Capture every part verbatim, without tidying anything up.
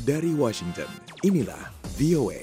Dari Washington, inilah V O A.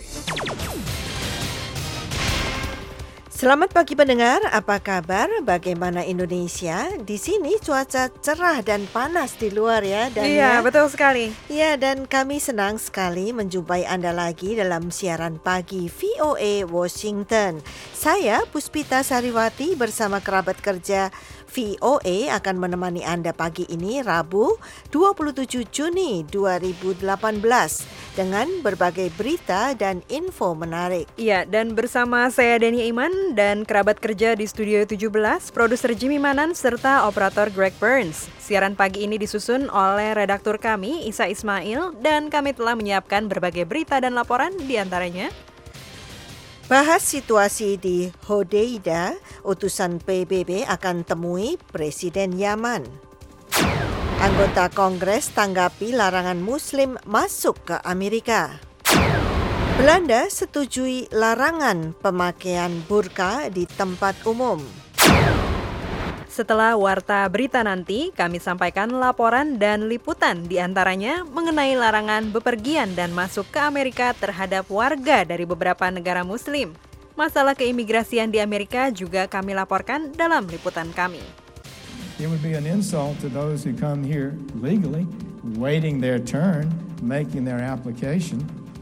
Selamat pagi pendengar, apa kabar? Bagaimana Indonesia? Di sini cuaca cerah dan panas di luar ya. Dan iya, ya, betul sekali. Ya, dan kami senang sekali menjumpai Anda lagi dalam siaran pagi V O A Washington. Saya Puspita Sariwati bersama kerabat kerja V O A akan menemani Anda pagi ini Rabu dua puluh tujuh Juni dua ribu delapan belas dengan berbagai berita dan info menarik. Iya, dan bersama saya Dania Iman dan kerabat kerja di Studio tujuh belas, produser Jimmy Manan serta operator Greg Burns. Siaran pagi ini disusun oleh redaktur kami Isa Ismail dan kami telah menyiapkan berbagai berita dan laporan di antaranya. Bahas situasi di Hodeida, utusan P B B akan temui Presiden Yaman. Anggota Kongres tanggapi larangan Muslim masuk ke Amerika. Belanda setujui larangan pemakaian burka di tempat umum. Setelah warta berita nanti, kami sampaikan laporan dan liputan diantaranya mengenai larangan bepergian dan masuk ke Amerika terhadap warga dari beberapa negara muslim. Masalah keimigrasian di Amerika juga kami laporkan dalam liputan kami. It would be an insult to those who come here legally, waiting their turn, making their application.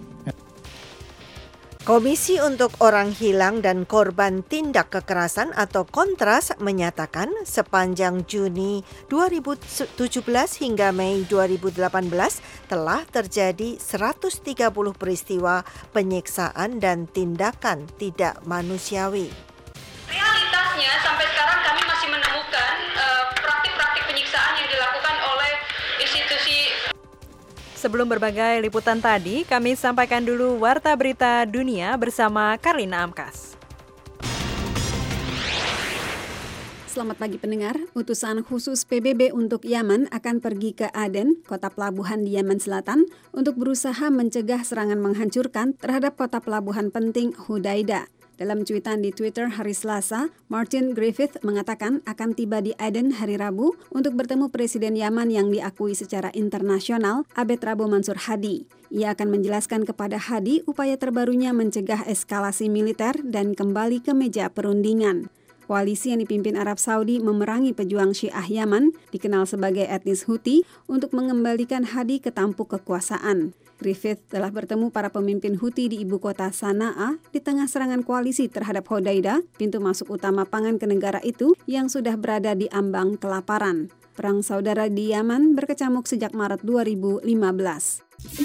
Komisi untuk Orang Hilang dan Korban Tindak Kekerasan atau Kontras menyatakan sepanjang Juni dua ribu tujuh belas hingga Mei dua ribu delapan belas telah terjadi seratus tiga puluh peristiwa penyiksaan dan tindakan tidak manusiawi. Realitasnya sampai sekarang kami masih menemukan uh, praktik-praktik penyiksaan yang dilakukan oleh institusi. Sebelum berbagai liputan tadi, kami sampaikan dulu warta berita dunia bersama Karlina Amkas. Selamat pagi pendengar, utusan khusus P B B untuk Yaman akan pergi ke Aden, kota pelabuhan di Yaman Selatan, untuk berusaha mencegah serangan menghancurkan terhadap kota pelabuhan penting Hodeida. Dalam cuitan di Twitter hari Selasa, Martin Griffith mengatakan akan tiba di Aden hari Rabu untuk bertemu Presiden Yaman yang diakui secara internasional, Abed Rabo Mansur Hadi. Ia akan menjelaskan kepada Hadi upaya terbarunya mencegah eskalasi militer dan kembali ke meja perundingan. Koalisi yang dipimpin Arab Saudi memerangi pejuang Syiah Yaman, dikenal sebagai etnis Houthi, untuk mengembalikan Hadi ke tampuk kekuasaan. Griffith telah bertemu para pemimpin Houthi di ibu kota Sanaa di tengah serangan koalisi terhadap Hodeida, pintu masuk utama pangan ke negara itu yang sudah berada di ambang kelaparan. Perang saudara di Yaman berkecamuk sejak Maret dua ribu lima belas.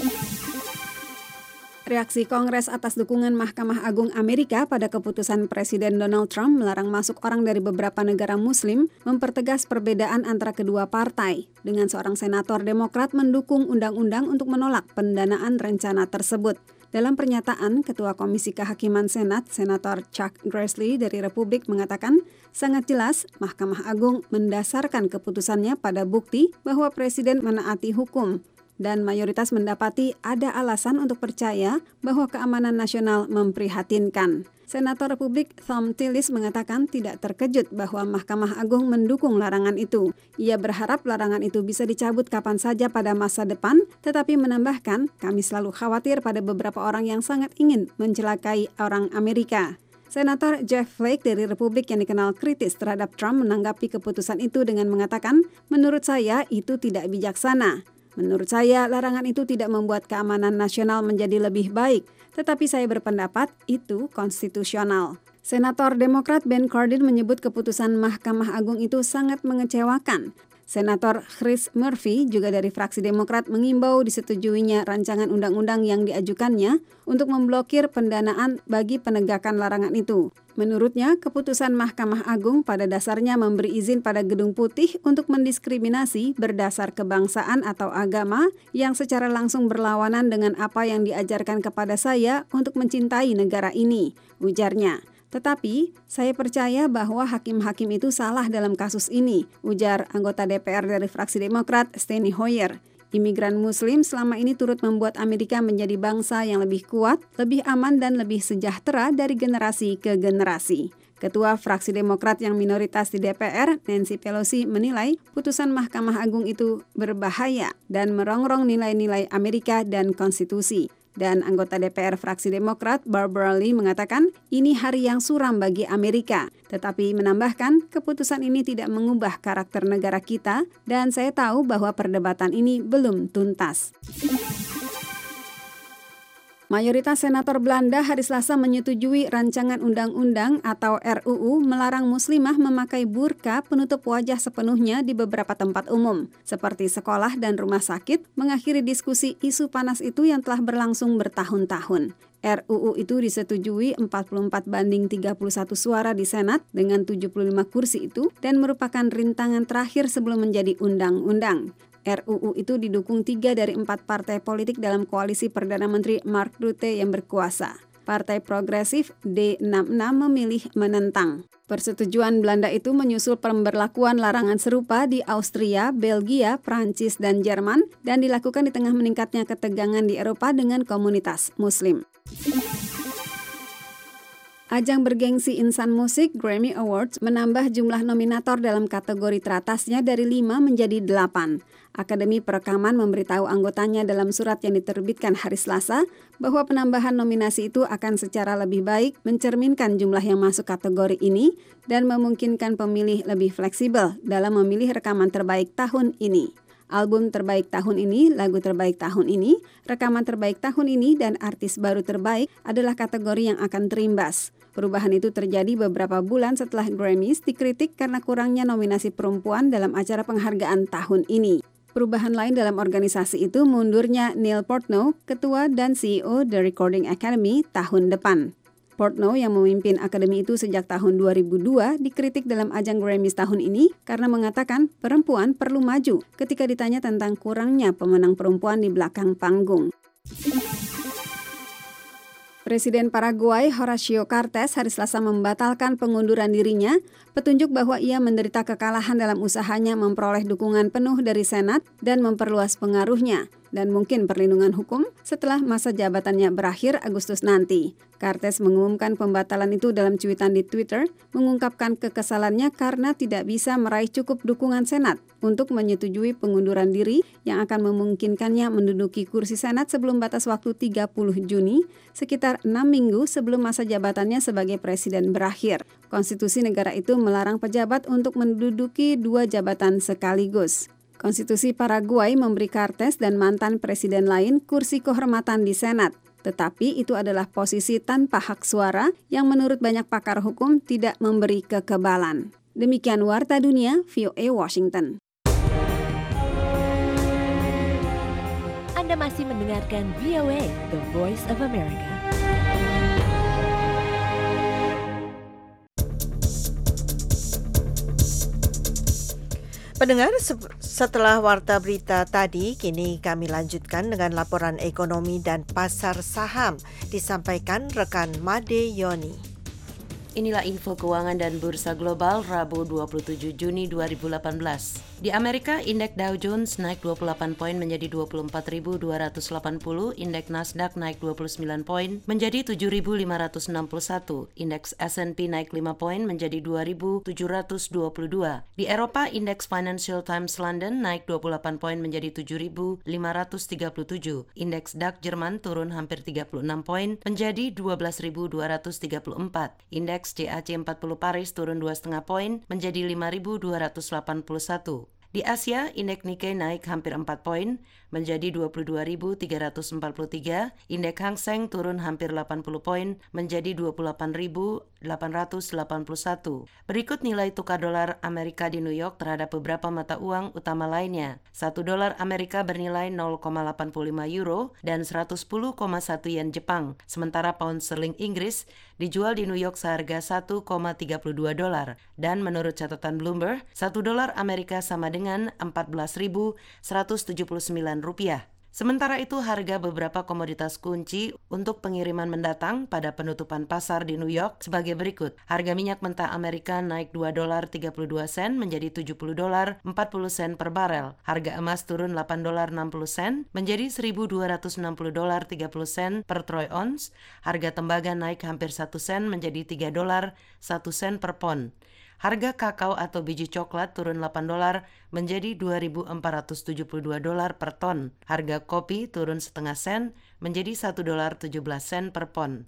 Reaksi Kongres atas dukungan Mahkamah Agung Amerika pada keputusan Presiden Donald Trump melarang masuk orang dari beberapa negara Muslim mempertegas perbedaan antara kedua partai, dengan seorang senator Demokrat mendukung undang-undang untuk menolak pendanaan rencana tersebut. Dalam pernyataan, Ketua Komisi Kehakiman Senat, Senator Chuck Grassley dari Republik mengatakan, sangat jelas Mahkamah Agung mendasarkan keputusannya pada bukti bahwa Presiden menaati hukum. Dan mayoritas mendapati ada alasan untuk percaya bahwa keamanan nasional memprihatinkan. Senator Republik Thom Tillis mengatakan tidak terkejut bahwa Mahkamah Agung mendukung larangan itu. Ia berharap larangan itu bisa dicabut kapan saja pada masa depan, tetapi menambahkan, kami selalu khawatir pada beberapa orang yang sangat ingin mencelakai orang Amerika. Senator Jeff Flake dari Republik yang dikenal kritis terhadap Trump menanggapi keputusan itu dengan mengatakan, menurut saya itu tidak bijaksana. Menurut saya, larangan itu tidak membuat keamanan nasional menjadi lebih baik, tetapi saya berpendapat itu konstitusional. Senator Demokrat Ben Cardin menyebut keputusan Mahkamah Agung itu sangat mengecewakan. Senator Chris Murphy, juga dari fraksi Demokrat, mengimbau disetujuinya rancangan undang-undang yang diajukannya untuk memblokir pendanaan bagi penegakan larangan itu. Menurutnya, keputusan Mahkamah Agung pada dasarnya memberi izin pada Gedung Putih untuk mendiskriminasi berdasar kebangsaan atau agama yang secara langsung berlawanan dengan apa yang diajarkan kepada saya untuk mencintai negara ini, ujarnya. Tetapi, saya percaya bahwa hakim-hakim itu salah dalam kasus ini, ujar anggota D P R dari fraksi Demokrat, Steny Hoyer. Imigran Muslim selama ini turut membuat Amerika menjadi bangsa yang lebih kuat, lebih aman, dan lebih sejahtera dari generasi ke generasi. Ketua fraksi Demokrat yang minoritas di D P R, Nancy Pelosi, menilai putusan Mahkamah Agung itu berbahaya dan merongrong nilai-nilai Amerika dan konstitusi. Dan anggota D P R fraksi Demokrat, Barbara Lee, mengatakan ini hari yang suram bagi Amerika. Tetapi menambahkan keputusan ini tidak mengubah karakter negara kita dan saya tahu bahwa perdebatan ini belum tuntas. Mayoritas senator Belanda hari Selasa menyetujui rancangan undang-undang atau R U U melarang muslimah memakai burka penutup wajah sepenuhnya di beberapa tempat umum, seperti sekolah dan rumah sakit, mengakhiri diskusi isu panas itu yang telah berlangsung bertahun-tahun. R U U itu disetujui empat puluh empat banding tiga puluh satu suara di Senat dengan tujuh puluh lima kursi itu dan merupakan rintangan terakhir sebelum menjadi undang-undang. R U U itu didukung tiga dari empat partai politik dalam koalisi Perdana Menteri Mark Rutte yang berkuasa. Partai Progresif D enam puluh enam memilih menentang. Persetujuan Belanda itu menyusul pemberlakuan larangan serupa di Austria, Belgia, Prancis, dan Jerman dan dilakukan di tengah meningkatnya ketegangan di Eropa dengan komunitas Muslim. Ajang bergengsi insan musik Grammy Awards menambah jumlah nominator dalam kategori teratasnya dari lima menjadi delapan. Akademi Perekaman memberitahu anggotanya dalam surat yang diterbitkan hari Selasa bahwa penambahan nominasi itu akan secara lebih baik mencerminkan jumlah yang masuk kategori ini dan memungkinkan pemilih lebih fleksibel dalam memilih rekaman terbaik tahun ini. Album terbaik tahun ini, lagu terbaik tahun ini, rekaman terbaik tahun ini, dan artis baru terbaik adalah kategori yang akan terimbas. Perubahan itu terjadi beberapa bulan setelah Grammys dikritik karena kurangnya nominasi perempuan dalam acara penghargaan tahun ini. Perubahan lain dalam organisasi itu mundurnya Neil Portnow, ketua dan C E O The Recording Academy, tahun depan. Portnow yang memimpin akademi itu sejak tahun dua ribu dua dikritik dalam ajang Grammys tahun ini karena mengatakan perempuan perlu maju ketika ditanya tentang kurangnya pemenang perempuan di belakang panggung. Presiden Paraguay Horacio Cartes hari Selasa membatalkan pengunduran dirinya, petunjuk bahwa ia menderita kekalahan dalam usahanya memperoleh dukungan penuh dari Senat dan memperluas pengaruhnya, dan mungkin perlindungan hukum setelah masa jabatannya berakhir Agustus nanti. Cartes mengumumkan pembatalan itu dalam cuitan di Twitter, mengungkapkan kekesalannya karena tidak bisa meraih cukup dukungan Senat untuk menyetujui pengunduran diri yang akan memungkinkannya menduduki kursi Senat sebelum batas waktu tiga puluh Juni, sekitar enam minggu sebelum masa jabatannya sebagai presiden berakhir. Konstitusi negara itu melarang pejabat untuk menduduki dua jabatan sekaligus. Konstitusi Paraguay memberi Cartes dan mantan presiden lain kursi kehormatan di Senat, tetapi itu adalah posisi tanpa hak suara yang menurut banyak pakar hukum tidak memberi kekebalan. Demikian Warta Dunia, V O A Washington. Anda masih mendengarkan V O A, The Voice of America. Pendengar, setelah warta berita tadi, kini kami lanjutkan dengan laporan ekonomi dan pasar saham disampaikan rekan Made Yoni. Inilah info keuangan dan bursa global Rabu dua puluh tujuh Juni dua ribu delapan belas. Di Amerika, indeks Dow Jones naik dua puluh delapan poin menjadi dua puluh empat ribu dua ratus delapan puluh, indeks Nasdaq naik dua puluh sembilan poin menjadi tujuh ribu lima ratus enam puluh satu, indeks S and P naik lima poin menjadi dua ribu tujuh ratus dua puluh dua. Di Eropa, indeks Financial Times London naik dua puluh delapan poin menjadi tujuh ribu lima ratus tiga puluh tujuh, indeks D A X Jerman turun hampir tiga puluh enam poin menjadi dua belas ribu dua ratus tiga puluh empat, indeks C A C empat puluh Paris turun dua koma lima poin menjadi lima ribu dua ratus delapan puluh satu. Di Asia, indeks Nikkei naik hampir empat poin menjadi dua puluh dua ribu tiga ratus empat puluh tiga, indeks Hang Seng turun hampir delapan puluh poin menjadi dua puluh delapan ribu delapan ratus delapan puluh satu. Berikut nilai tukar dolar Amerika di New York terhadap beberapa mata uang utama lainnya. satu dolar Amerika bernilai nol koma delapan puluh lima euro dan seratus sepuluh koma satu yen Jepang, sementara pound sterling Inggris dijual di New York seharga satu koma tiga puluh dua dolar. Dan menurut catatan Bloomberg, satu dolar Amerika sama dengan empat belas ribu seratus tujuh puluh sembilan rupiah. Sementara itu, harga beberapa komoditas kunci untuk pengiriman mendatang pada penutupan pasar di New York sebagai berikut. Harga minyak mentah Amerika naik dua dolar tiga puluh dua sen menjadi tujuh puluh dolar empat puluh sen per barel. Harga emas turun delapan dolar enam puluh sen menjadi seribu dua ratus enam puluh dolar tiga puluh sen per troy ounce. Harga tembaga naik hampir satu sen menjadi tiga dolar satu sen per pon. Harga kakao atau biji coklat turun delapan dolar menjadi dua ribu empat ratus tujuh puluh dua dolar per ton. Harga kopi turun setengah sen menjadi satu dolar tujuh belas sen per pon.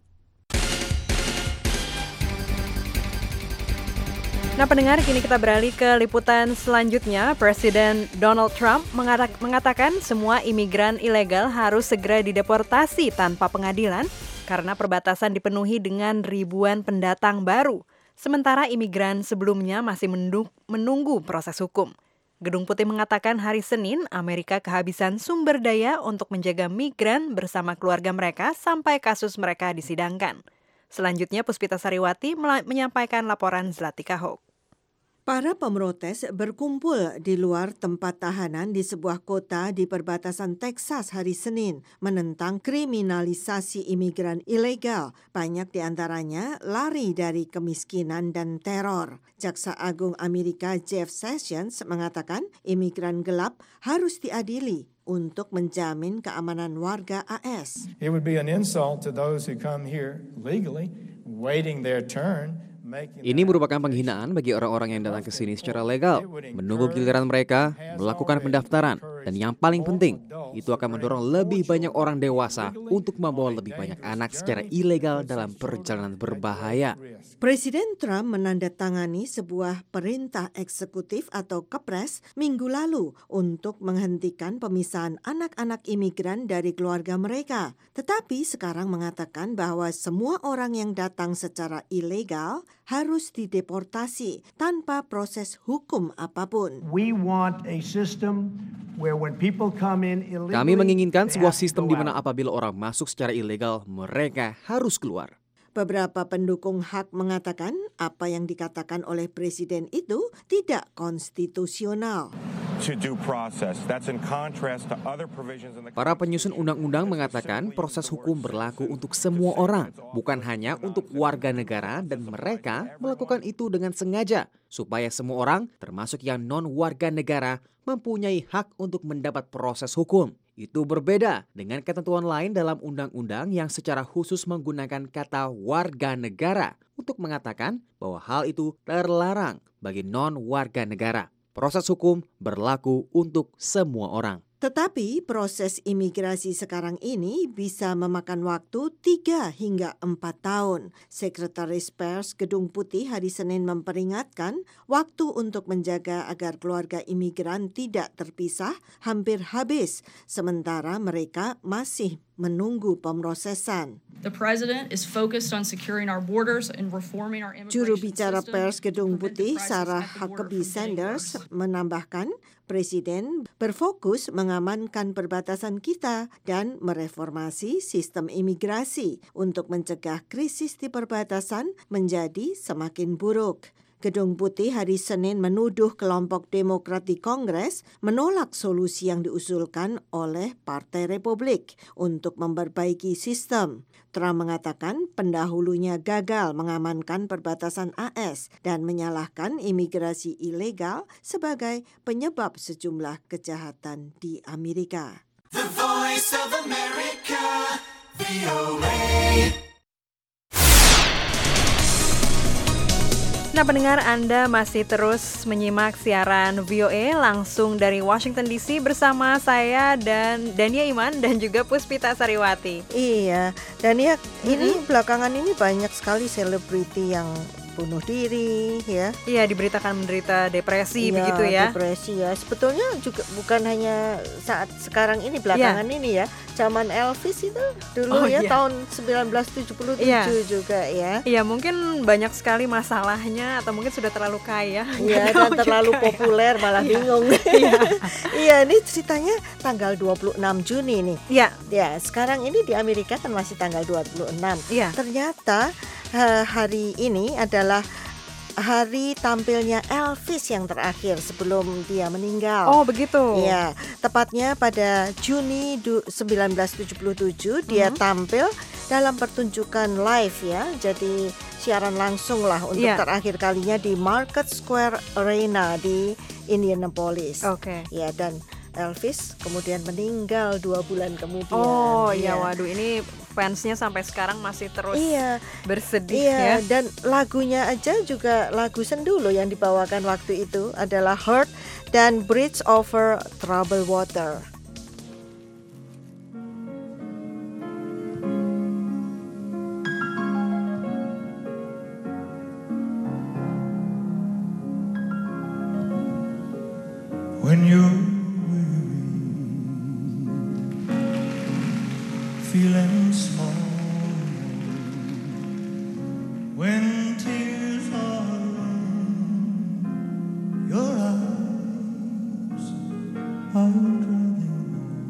Nah pendengar, kini kita beralih ke liputan selanjutnya. Presiden Donald Trump mengatakan semua imigran ilegal harus segera dideportasi tanpa pengadilan karena perbatasan dipenuhi dengan ribuan pendatang baru. Sementara imigran sebelumnya masih menunggu proses hukum. Gedung Putih mengatakan hari Senin Amerika kehabisan sumber daya untuk menjaga migran bersama keluarga mereka sampai kasus mereka disidangkan. Selanjutnya Puspita Sariwati menyampaikan laporan Zlatika Hawk. Para pemrotes berkumpul di luar tempat tahanan di sebuah kota di perbatasan Texas hari Senin menentang kriminalisasi imigran ilegal. Banyak di antaranya lari dari kemiskinan dan teror. Jaksa Agung Amerika Jeff Sessions mengatakan imigran gelap harus diadili untuk menjamin keamanan warga A S. It would be an insult to those who come here legally, waiting their turn. Ini merupakan penghinaan bagi orang-orang yang datang ke sini secara legal, menunggu giliran mereka, melakukan pendaftaran, dan yang paling penting, itu akan mendorong lebih banyak orang dewasa untuk membawa lebih banyak anak secara ilegal dalam perjalanan berbahaya. Presiden Trump menandatangani sebuah perintah eksekutif atau kepres minggu lalu untuk menghentikan pemisahan anak-anak imigran dari keluarga mereka. Tetapi sekarang mengatakan bahwa semua orang yang datang secara ilegal harus dideportasi tanpa proses hukum apapun. We want a system where when people come in illegally, Kami menginginkan sebuah sistem di mana apabila orang masuk secara ilegal, mereka harus keluar. Beberapa pendukung hak mengatakan apa yang dikatakan oleh presiden itu tidak konstitusional. Para penyusun undang-undang mengatakan proses hukum berlaku untuk semua orang, bukan hanya untuk warga negara, dan mereka melakukan itu dengan sengaja supaya semua orang, termasuk yang non-warga negara, mempunyai hak untuk mendapat proses hukum. Itu berbeda dengan ketentuan lain dalam undang-undang yang secara khusus menggunakan kata warga negara untuk mengatakan bahwa hal itu terlarang bagi non-warga negara. Proses hukum berlaku untuk semua orang. Tetapi proses imigrasi sekarang ini bisa memakan waktu tiga hingga empat tahun. Sekretaris Pers Gedung Putih hari Senin memperingatkan waktu untuk menjaga agar keluarga imigran tidak terpisah hampir habis, sementara mereka masih menunggu pemrosesan. The president is focused on securing our borders and reforming our immigration Juru bicara system. Pers Gedung Putih Sarah Huckabee Sanders menambahkan, Presiden berfokus mengamankan perbatasan kita dan mereformasi sistem imigrasi untuk mencegah krisis di perbatasan menjadi semakin buruk. Gedung Putih hari Senin menuduh kelompok Demokrat di Kongres menolak solusi yang diusulkan oleh Partai Republik untuk memperbaiki sistem. Trump mengatakan pendahulunya gagal mengamankan perbatasan A S dan menyalahkan imigrasi ilegal sebagai penyebab sejumlah kejahatan di Amerika. The Voice of America, V O A. Nah pendengar, Anda masih terus menyimak siaran V O A langsung dari Washington D C bersama saya dan Dania Iman dan juga Puspita Sariwati. Iya, Dania, mm-hmm. ini belakangan ini banyak sekali selebriti yang bunuh diri, ya. Iya, diberitakan menderita depresi, iya, begitu ya. Depresi ya. Sebetulnya juga bukan hanya saat sekarang ini, belakangan ya. ini ya. Zaman Elvis itu dulu oh, ya iya. tahun sembilan belas tujuh puluh tujuh iya. juga ya. Iya, mungkin banyak sekali masalahnya atau mungkin sudah terlalu kaya. Iya, dan terlalu kaya. populer malah iya. bingung. Iya. Iya, ini ceritanya tanggal dua puluh enam Juni nih. Iya. Ya, sekarang ini di Amerika kan masih tanggal dua puluh enam. Iya. Ternyata hari ini adalah hari tampilnya Elvis yang terakhir sebelum dia meninggal. Oh, begitu. Iya, tepatnya pada Juni sembilan belas tujuh puluh tujuh dia Mhm. tampil dalam pertunjukan live ya. Jadi siaran langsung lah untuk Iya. terakhir kalinya di Market Square Arena di Indianapolis. Oke. Ya, dan Elvis kemudian meninggal dua bulan kemudian. Oh Iya. iya, waduh ini fansnya sampai sekarang masih terus Iya. bersedih Iya, ya. dan lagunya aja juga lagu sendu loh yang dibawakan waktu itu adalah Hurt dan Bridge Over Troubled Water. When you're weary, feeling small, when tears are in your eyes, are running,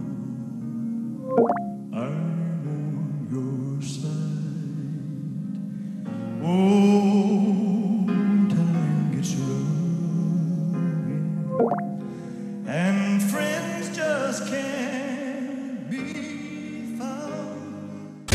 I'm on your side. Oh, time gets rough, and friends just can't be found.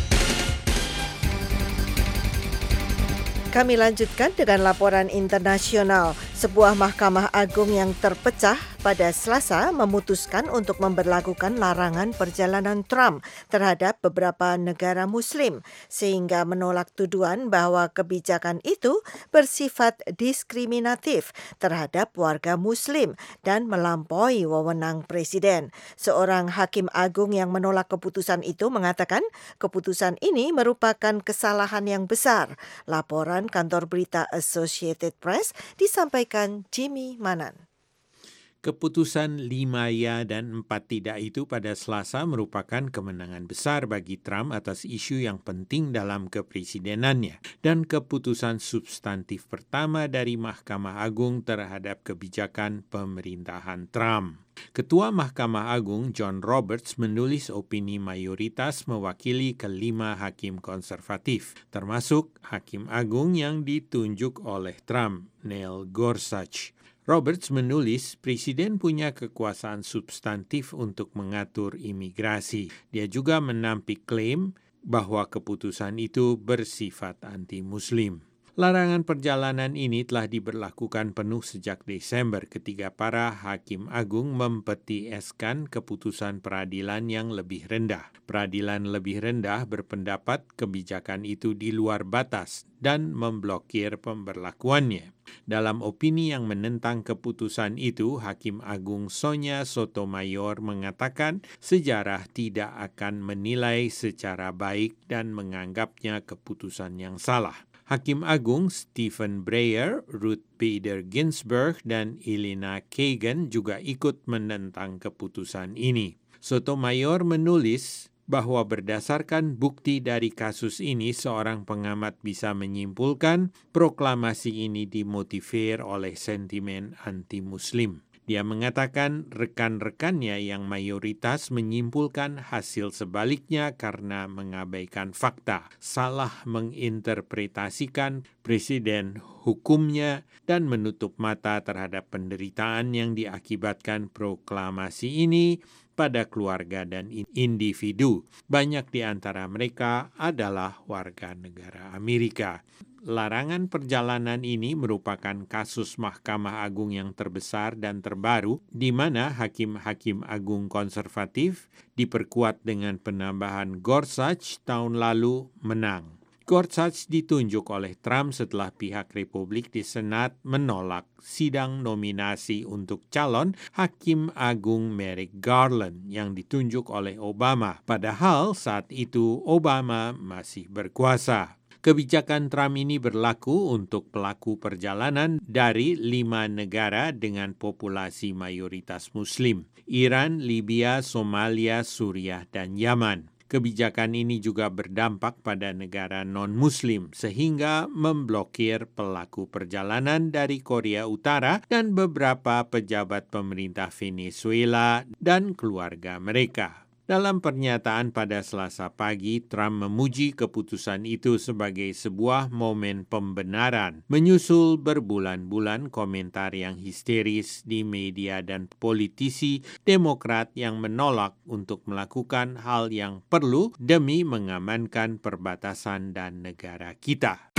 Kami lanjutkan dengan laporan internasional. Sebuah Mahkamah Agung yang terpecah pada Selasa memutuskan untuk memberlakukan larangan perjalanan Trump terhadap beberapa negara Muslim, sehingga menolak tuduhan bahwa kebijakan itu bersifat diskriminatif terhadap warga Muslim dan melampaui wewenang Presiden. Seorang hakim agung yang menolak keputusan itu mengatakan keputusan ini merupakan kesalahan yang besar. Laporan kantor berita Associated Press disampaikan Jimmy Manan. Keputusan lima ya dan empat tidak itu pada Selasa merupakan kemenangan besar bagi Trump atas isu yang penting dalam kepresidenannya dan keputusan substantif pertama dari Mahkamah Agung terhadap kebijakan pemerintahan Trump. Ketua Mahkamah Agung John Roberts menulis opini mayoritas mewakili kelima hakim konservatif, termasuk Hakim Agung yang ditunjuk oleh Trump, Neil Gorsuch. Roberts menulis, Presiden punya kekuasaan substantif untuk mengatur imigrasi. Dia juga menampik klaim bahwa keputusan itu bersifat anti-Muslim. Larangan perjalanan ini telah diberlakukan penuh sejak Desember ketika para hakim agung mempetieskan keputusan peradilan yang lebih rendah. Peradilan lebih rendah berpendapat kebijakan itu di luar batas dan memblokir pemberlakuannya. Dalam opini yang menentang keputusan itu, Hakim Agung Sonia Sotomayor mengatakan sejarah tidak akan menilai secara baik dan menganggapnya keputusan yang salah. Hakim Agung Stephen Breyer, Ruth Bader Ginsburg, dan Elena Kagan juga ikut menentang keputusan ini. Sotomayor menulis bahwa berdasarkan bukti dari kasus ini, seorang pengamat bisa menyimpulkan proklamasi ini dimotivir oleh sentimen anti-Muslim. Dia mengatakan rekan-rekannya yang mayoritas menyimpulkan hasil sebaliknya karena mengabaikan fakta, salah menginterpretasikan presiden hukumnya, dan menutup mata terhadap penderitaan yang diakibatkan proklamasi ini pada keluarga dan individu. Banyak di antara mereka adalah warga negara Amerika. Larangan perjalanan ini merupakan kasus Mahkamah Agung yang terbesar dan terbaru, di mana hakim-hakim agung konservatif diperkuat dengan penambahan Gorsuch tahun lalu menang. Gorsuch ditunjuk oleh Trump setelah pihak Republik di Senat menolak sidang nominasi untuk calon Hakim Agung Merrick Garland yang ditunjuk oleh Obama. Padahal saat itu Obama masih berkuasa. Kebijakan Trump ini berlaku untuk pelaku perjalanan dari lima negara dengan populasi mayoritas Muslim: Iran, Libya, Somalia, Suriah, dan Yaman. Kebijakan ini juga berdampak pada negara non-Muslim sehingga memblokir pelaku perjalanan dari Korea Utara dan beberapa pejabat pemerintah Venezuela dan keluarga mereka. Dalam pernyataan pada Selasa pagi, Trump memuji keputusan itu sebagai sebuah momen pembenaran, menyusul berbulan-bulan komentar yang histeris di media dan politisi Demokrat yang menolak untuk melakukan hal yang perlu demi mengamankan perbatasan dan negara kita.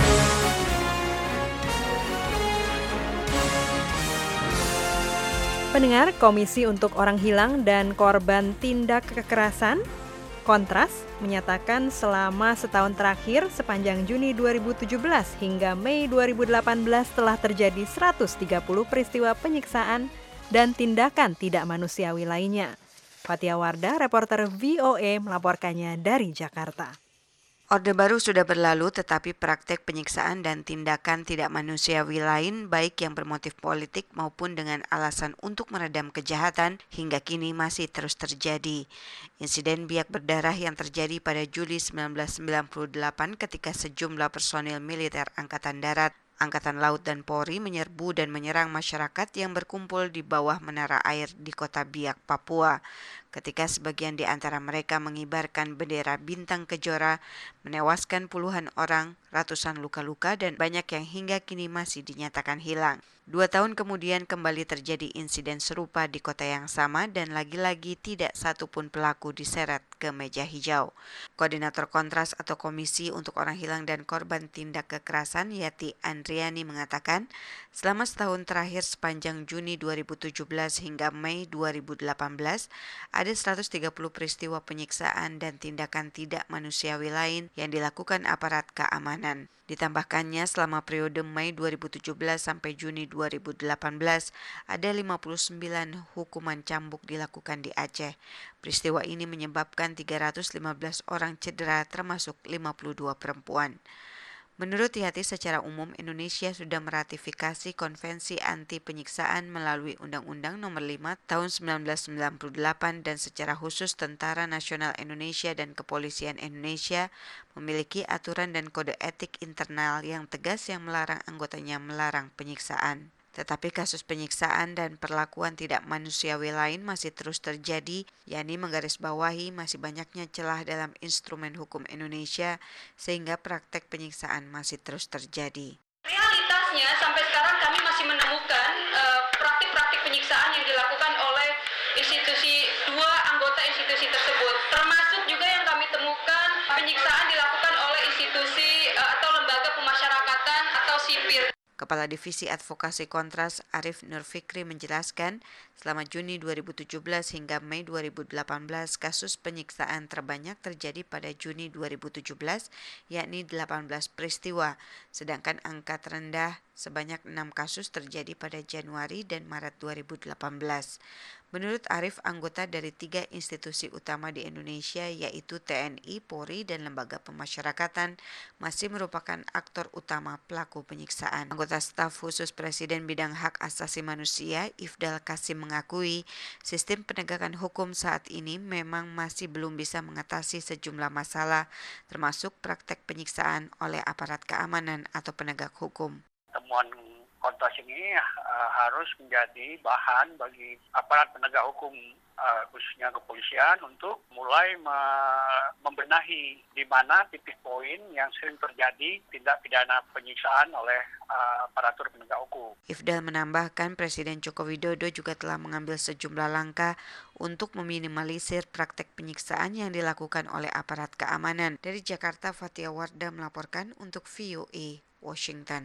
Pendengar, Komisi untuk Orang Hilang dan Korban Tindak Kekerasan Kontras menyatakan selama setahun terakhir sepanjang Juni dua ribu tujuh belas hingga Mei dua ribu delapan belas telah terjadi seratus tiga puluh peristiwa penyiksaan dan tindakan tidak manusiawi lainnya. Fatia Wardah, reporter V O A melaporkannya dari Jakarta. Orde Baru sudah berlalu, tetapi praktek penyiksaan dan tindakan tidak manusiawi lain, baik yang bermotif politik maupun dengan alasan untuk meredam kejahatan, hingga kini masih terus terjadi. Insiden biak berdarah yang terjadi pada Juli seribu sembilan ratus sembilan puluh delapan ketika sejumlah personil militer Angkatan Darat, Angkatan Laut dan Polri menyerbu dan menyerang masyarakat yang berkumpul di bawah menara air di kota Biak, Papua. Ketika sebagian di antara mereka mengibarkan bendera bintang kejora, menewaskan puluhan orang, ratusan luka-luka, dan banyak yang hingga kini masih dinyatakan hilang. Dua tahun kemudian kembali terjadi insiden serupa di kota yang sama dan lagi-lagi tidak satu pun pelaku diseret ke meja hijau. Koordinator Kontras atau Komisi untuk Orang Hilang dan Korban Tindak Kekerasan Yati Andriani mengatakan, selama setahun terakhir sepanjang Juni dua ribu tujuh belas hingga Mei dua ribu delapan belas, ada seratus tiga puluh peristiwa penyiksaan dan tindakan tidak manusiawi lain yang dilakukan aparat keamanan. Ditambahkannya, selama periode Mei dua ribu tujuh belas sampai Juni dua ribu delapan belas, ada lima puluh sembilan hukuman cambuk dilakukan di Aceh. Peristiwa ini menyebabkan tiga ratus lima belas orang cedera, termasuk lima puluh dua perempuan. Menurut Yati, secara umum Indonesia sudah meratifikasi Konvensi Anti Penyiksaan melalui Undang-Undang Nomor lima Tahun seribu sembilan ratus sembilan puluh delapan dan secara khusus Tentara Nasional Indonesia dan Kepolisian Indonesia memiliki aturan dan kode etik internal yang tegas yang melarang anggotanya melarang penyiksaan. Tetapi kasus penyiksaan dan perlakuan tidak manusiawi lain masih terus terjadi, yakni menggarisbawahi masih banyaknya celah dalam instrumen hukum Indonesia sehingga praktek penyiksaan masih terus terjadi. Realitasnya sampai sekarang kami masih menemukan uh, praktik-praktik penyiksaan yang dilakukan oleh institusi dua anggota institusi tersebut, termasuk juga yang kami temukan penyiksaan dilakukan oleh institusi uh, atau lembaga pemasyarakatan atau sipil. Kepala Divisi Advokasi Kontras Arif Nur Fikri menjelaskan, selama Juni dua ribu tujuh belas hingga Mei dua ribu delapan belas, kasus penyiksaan terbanyak terjadi pada Juni dua ribu tujuh belas, yakni delapan belas peristiwa, sedangkan angka terendah sebanyak enam kasus terjadi pada Januari dan Maret dua ribu delapan belas. Menurut Arif, anggota dari tiga institusi utama di Indonesia yaitu T N I, Polri, dan Lembaga Pemasyarakatan masih merupakan aktor utama pelaku penyiksaan. Anggota staf khusus Presiden bidang hak asasi manusia, Ifdal Kasim, mengakui sistem penegakan hukum saat ini memang masih belum bisa mengatasi sejumlah masalah, termasuk praktek penyiksaan oleh aparat keamanan atau penegak hukum. Temuan Kontras ini uh, harus menjadi bahan bagi aparat penegak hukum, uh, khususnya kepolisian, untuk mulai me- membenahi di mana titik poin yang sering terjadi tindak pidana penyiksaan oleh uh, aparatur penegak hukum. Ifdal menambahkan Presiden Joko Widodo juga telah mengambil sejumlah langkah untuk meminimalisir praktek penyiksaan yang dilakukan oleh aparat keamanan. Dari Jakarta, Fatia Wardah melaporkan untuk V O A Washington.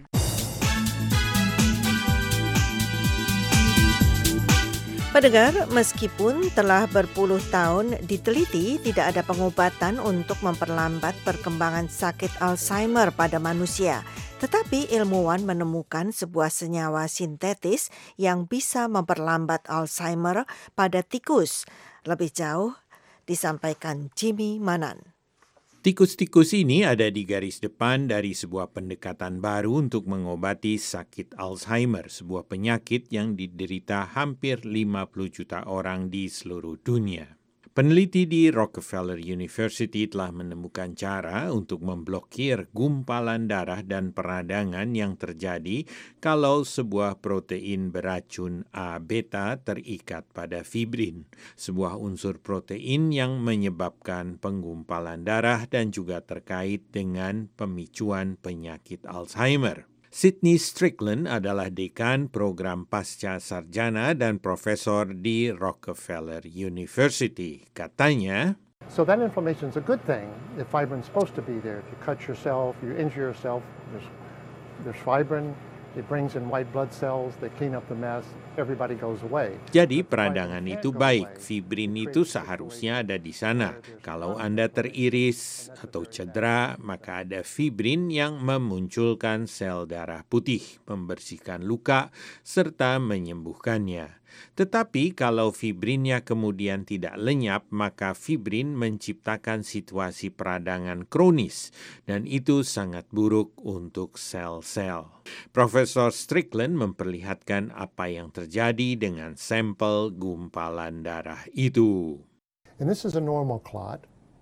Pendengar, meskipun telah berpuluh tahun diteliti tidak ada pengobatan untuk memperlambat perkembangan sakit Alzheimer pada manusia, tetapi ilmuwan menemukan sebuah senyawa sintetis yang bisa memperlambat Alzheimer pada tikus. Lebih jauh disampaikan Jimmy Manan. Tikus-tikus ini ada di garis depan dari sebuah pendekatan baru untuk mengobati sakit Alzheimer, sebuah penyakit yang diderita hampir lima puluh juta orang di seluruh dunia. Peneliti di Rockefeller University telah menemukan cara untuk memblokir gumpalan darah dan peradangan yang terjadi kalau sebuah protein beracun A beta terikat pada fibrin, sebuah unsur protein yang menyebabkan penggumpalan darah dan juga terkait dengan pemicuan penyakit Alzheimer. Sydney Strickland adalah dekan program pasca sarjana dan profesor di Rockefeller University. Katanya, so that inflammation is a good thing if fibrin's supposed to be there. If you cut yourself, you injure yourself, there's, there's fibrin, it brings in white blood cells, they clean up the mess, everybody goes away. Jadi peradangan itu baik, fibrin itu seharusnya ada di sana. Kalau Anda teriris atau cedera, maka ada fibrin yang memunculkan sel darah putih, membersihkan luka, serta menyembuhkannya. Tetapi kalau fibrinnya kemudian tidak lenyap, maka fibrin menciptakan situasi peradangan kronis, dan itu sangat buruk untuk sel-sel. Profesor Strickland memperlihatkan apa yang terjadi dengan sampel gumpalan darah itu. And this is a normal clot,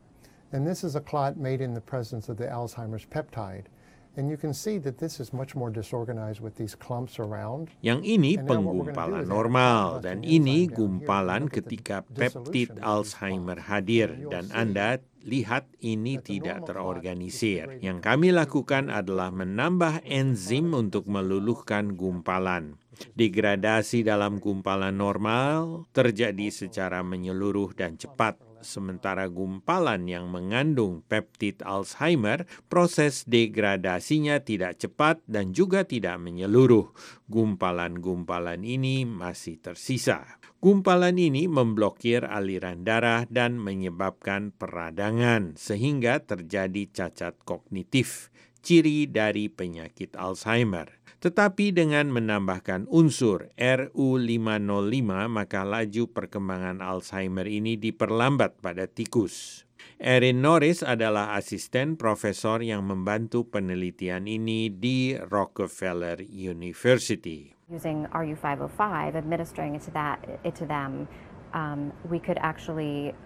and this is a clot made in the presence of the Alzheimer's peptide. And you can see that this is much more disorganized with these clumps around. Yang ini penggumpalan normal dan ini gumpalan ketika peptid Alzheimer hadir dan Anda lihat ini tidak terorganisir. Yang kami lakukan adalah menambah enzim untuk meluluhkan gumpalan. Degradasi dalam gumpalan normal terjadi secara menyeluruh dan cepat. Sementara gumpalan yang mengandung peptid Alzheimer, proses degradasinya tidak cepat dan juga tidak menyeluruh. Gumpalan-gumpalan ini masih tersisa. Gumpalan ini memblokir aliran darah dan menyebabkan peradangan, sehingga terjadi cacat kognitif, ciri dari penyakit Alzheimer. Tetapi dengan menambahkan unsur R U lima nol lima, maka laju perkembangan Alzheimer ini diperlambat pada tikus. Erin Norris adalah asisten profesor yang membantu penelitian ini di Rockefeller University. Using R U five oh five, administering it to that it to them, um, we could actually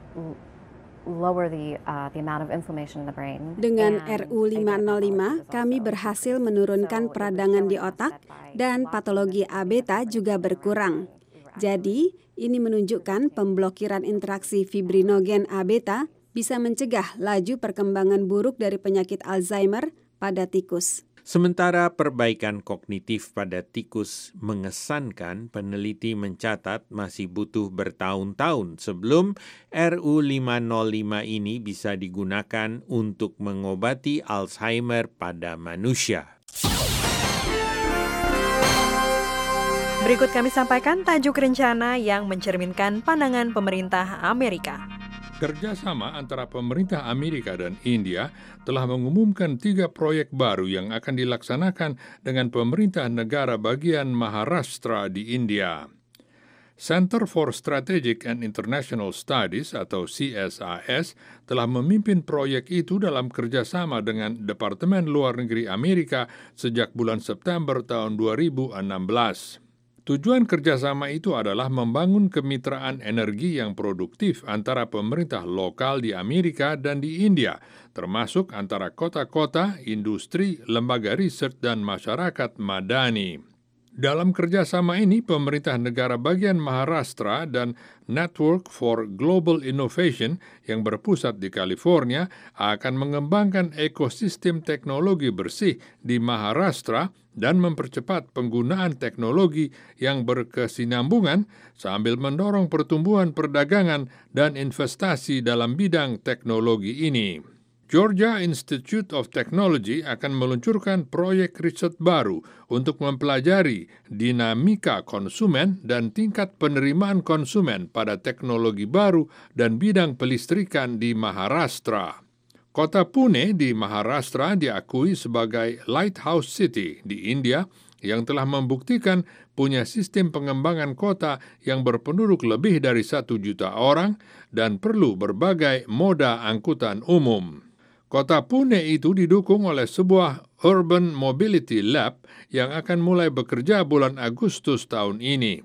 lower the uh, the amount of inflammation in the brain. Dengan R U lima nol lima, kami berhasil menurunkan peradangan di otak dan patologi A beta juga berkurang. Jadi, ini menunjukkan pemblokiran interaksi fibrinogen A beta bisa mencegah laju perkembangan buruk dari penyakit Alzheimer pada tikus. Sementara perbaikan kognitif pada tikus mengesankan, peneliti mencatat masih butuh bertahun-tahun sebelum R U lima nol lima ini bisa digunakan untuk mengobati Alzheimer pada manusia. Berikut kami sampaikan tajuk rencana yang mencerminkan pandangan pemerintah Amerika. Kerjasama antara pemerintah Amerika dan India telah mengumumkan tiga proyek baru yang akan dilaksanakan dengan pemerintah negara bagian Maharashtra di India. Center for Strategic and International Studies atau C S I S telah memimpin proyek itu dalam kerjasama dengan Departemen Luar Negeri Amerika sejak bulan September tahun dua ribu enam belas. Tujuan kerjasama itu adalah membangun kemitraan energi yang produktif antara pemerintah lokal di Amerika dan di India, termasuk antara kota-kota, industri, lembaga riset, dan masyarakat madani. Dalam kerjasama ini, pemerintah negara bagian Maharashtra dan Network for Global Innovation yang berpusat di California akan mengembangkan ekosistem teknologi bersih di Maharashtra dan mempercepat penggunaan teknologi yang berkesinambungan sambil mendorong pertumbuhan perdagangan dan investasi dalam bidang teknologi ini. Georgia Institute of Technology akan meluncurkan proyek riset baru untuk mempelajari dinamika konsumen dan tingkat penerimaan konsumen pada teknologi baru dan bidang pelistrikan di Maharashtra. Kota Pune di Maharashtra diakui sebagai Lighthouse City di India yang telah membuktikan punya sistem pengembangan kota yang berpenduduk lebih dari satu juta orang dan perlu berbagai moda angkutan umum. Kota Pune itu didukung oleh sebuah Urban Mobility Lab yang akan mulai bekerja bulan Agustus tahun ini.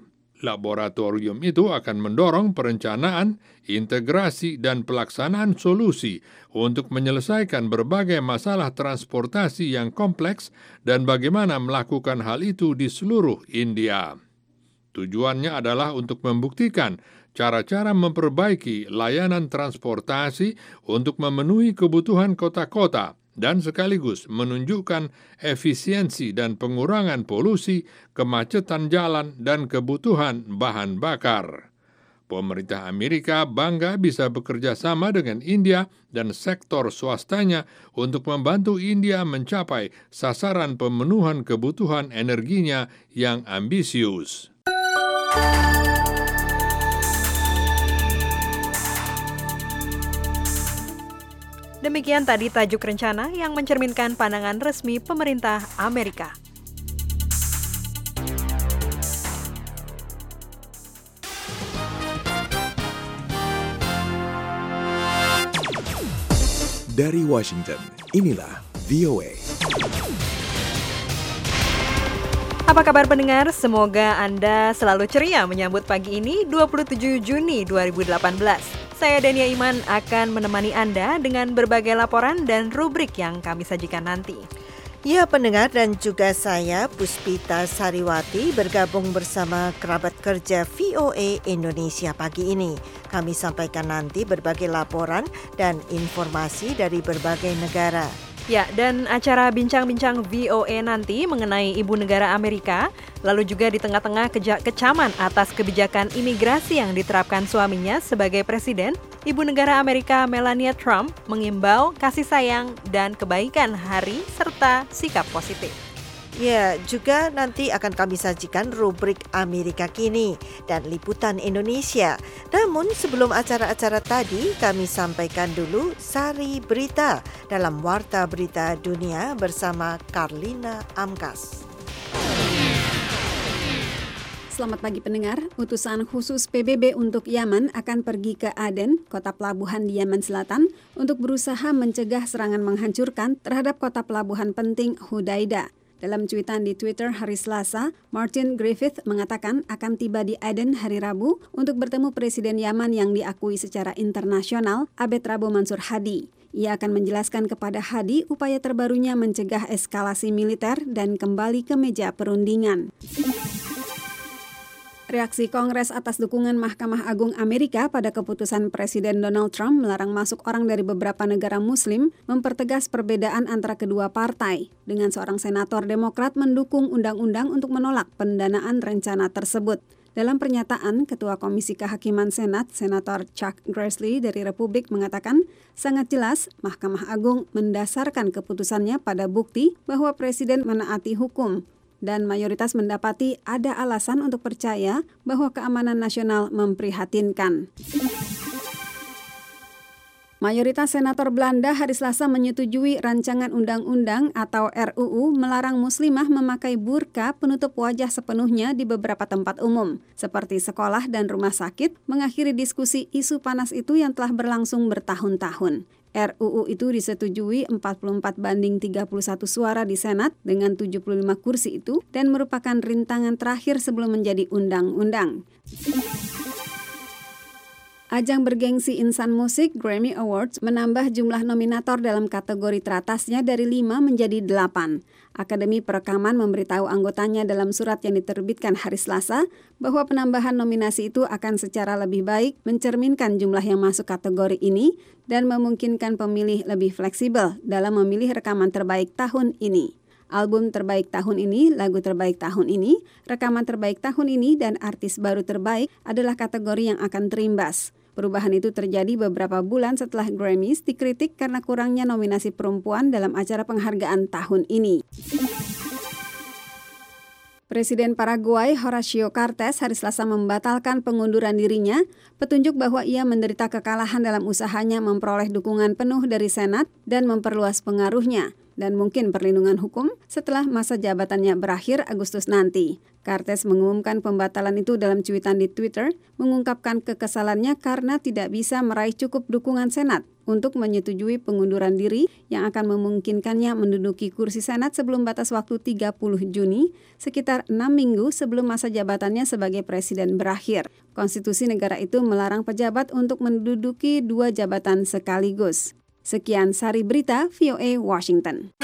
Laboratorium itu akan mendorong perencanaan, integrasi, dan pelaksanaan solusi untuk menyelesaikan berbagai masalah transportasi yang kompleks dan bagaimana melakukan hal itu di seluruh India. Tujuannya adalah untuk membuktikan cara-cara memperbaiki layanan transportasi untuk memenuhi kebutuhan kota-kota dan sekaligus menunjukkan efisiensi dan pengurangan polusi, kemacetan jalan, dan kebutuhan bahan bakar. Pemerintah Amerika bangga bisa bekerja sama dengan India dan sektor swastanya untuk membantu India mencapai sasaran pemenuhan kebutuhan energinya yang ambisius. Demikian tadi tajuk rencana yang mencerminkan pandangan resmi pemerintah Amerika. Dari Washington, inilah V O A. Apa kabar pendengar? Semoga Anda selalu ceria menyambut pagi ini dua puluh tujuh Juni dua ribu delapan belas. Saya Dania Iman akan menemani Anda dengan berbagai laporan dan rubrik yang kami sajikan nanti. Ya pendengar, dan juga saya Puspita Sariwati bergabung bersama kerabat kerja V O A Indonesia pagi ini. Kami sampaikan nanti berbagai laporan dan informasi dari berbagai negara. Ya, dan acara bincang-bincang V O A nanti mengenai ibu negara Amerika, lalu juga di tengah-tengah keja- kecaman atas kebijakan imigrasi yang diterapkan suaminya sebagai presiden, ibu negara Amerika Melania Trump mengimbau kasih sayang dan kebaikan hari serta sikap positif. Ya, juga nanti akan kami sajikan rubrik Amerika Kini dan liputan Indonesia. Namun sebelum acara-acara tadi, kami sampaikan dulu sari berita dalam Warta Berita Dunia bersama Karlina Amkas. Selamat pagi pendengar, utusan khusus P B B untuk Yaman akan pergi ke Aden, kota pelabuhan di Yaman Selatan, untuk berusaha mencegah serangan menghancurkan terhadap kota pelabuhan penting Hudaidah. Dalam cuitan di Twitter hari Selasa, Martin Griffith mengatakan akan tiba di Aden hari Rabu untuk bertemu Presiden Yaman yang diakui secara internasional, Abed Rabo Mansur Hadi. Ia akan menjelaskan kepada Hadi upaya terbarunya mencegah eskalasi militer dan kembali ke meja perundingan. Reaksi Kongres atas dukungan Mahkamah Agung Amerika pada keputusan Presiden Donald Trump melarang masuk orang dari beberapa negara Muslim mempertegas perbedaan antara kedua partai, dengan seorang senator Demokrat mendukung undang-undang untuk menolak pendanaan rencana tersebut. Dalam pernyataan, Ketua Komisi Kehakiman Senat, Senator Chuck Grassley dari Republik mengatakan, sangat jelas Mahkamah Agung mendasarkan keputusannya pada bukti bahwa Presiden menaati hukum, dan mayoritas mendapati ada alasan untuk percaya bahwa keamanan nasional memprihatinkan. Mayoritas senator Belanda hari Selasa menyetujui rancangan undang-undang atau R U U melarang muslimah memakai burka penutup wajah sepenuhnya di beberapa tempat umum, seperti sekolah dan rumah sakit, mengakhiri diskusi isu panas itu yang telah berlangsung bertahun-tahun. R U U itu disetujui empat puluh empat banding tiga puluh satu suara di Senat dengan tujuh puluh lima kursi itu dan merupakan rintangan terakhir sebelum menjadi undang-undang. Ajang bergengsi insan musik Grammy Awards menambah jumlah nominator dalam kategori teratasnya dari lima menjadi delapan. Akademi Perekaman memberitahu anggotanya dalam surat yang diterbitkan hari Selasa bahwa penambahan nominasi itu akan secara lebih baik mencerminkan jumlah yang masuk kategori ini dan memungkinkan pemilih lebih fleksibel dalam memilih rekaman terbaik tahun ini. Album terbaik tahun ini, lagu terbaik tahun ini, rekaman terbaik tahun ini, dan artis baru terbaik adalah kategori yang akan terimbas. Perubahan itu terjadi beberapa bulan setelah Grammys dikritik karena kurangnya nominasi perempuan dalam acara penghargaan tahun ini. Presiden Paraguay Horacio Cartes hari Selasa membatalkan pengunduran dirinya, petunjuk bahwa ia menderita kekalahan dalam usahanya memperoleh dukungan penuh dari Senat dan memperluas pengaruhnya, dan mungkin perlindungan hukum setelah masa jabatannya berakhir Agustus nanti. Kartes mengumumkan pembatalan itu dalam cuitan di Twitter, mengungkapkan kekesalannya karena tidak bisa meraih cukup dukungan Senat untuk menyetujui pengunduran diri yang akan memungkinkannya menduduki kursi Senat sebelum batas waktu tiga puluh Juni, sekitar enam minggu sebelum masa jabatannya sebagai presiden berakhir. Konstitusi negara itu melarang pejabat untuk menduduki dua jabatan sekaligus. Sekian Sari Berita, V O A Washington.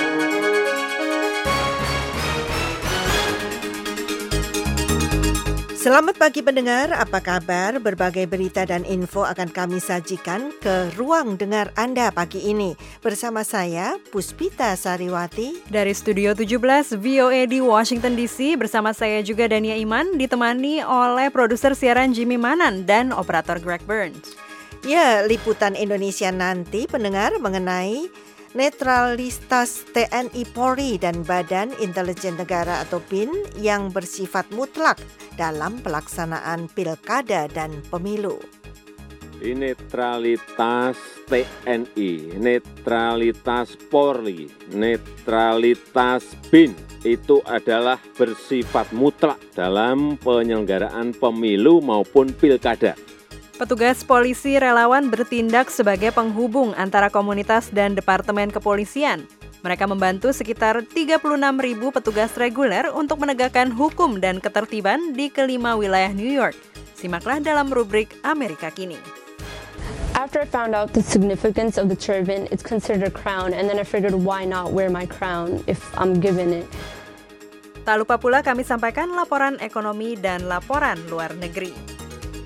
Selamat pagi pendengar, apa kabar? Berbagai berita dan info akan kami sajikan ke ruang dengar Anda pagi ini. Bersama saya, Puspita Sariwati. Dari Studio tujuh belas V O A di Washington D C, bersama saya juga Dania Iman, ditemani oleh produser siaran Jimmy Manan dan operator Greg Burns. Ya, liputan Indonesia nanti pendengar mengenai netralitas T N I Polri dan Badan Intelijen Negara atau B I N yang bersifat mutlak dalam pelaksanaan pilkada dan pemilu. Netralitas T N I, netralitas Polri, netralitas B I N itu adalah bersifat mutlak dalam penyelenggaraan pemilu maupun pilkada. Petugas polisi relawan bertindak sebagai penghubung antara komunitas dan Departemen Kepolisian. Mereka membantu sekitar tiga puluh enam ribu petugas reguler untuk menegakkan hukum dan ketertiban di kelima wilayah New York. Simaklah dalam rubrik Amerika Kini. After I found out the significance of the turban, it's considered a crown, and then I figured why not wear my crown if I'm given it. Tak lupa pula kami sampaikan laporan ekonomi dan laporan luar negeri.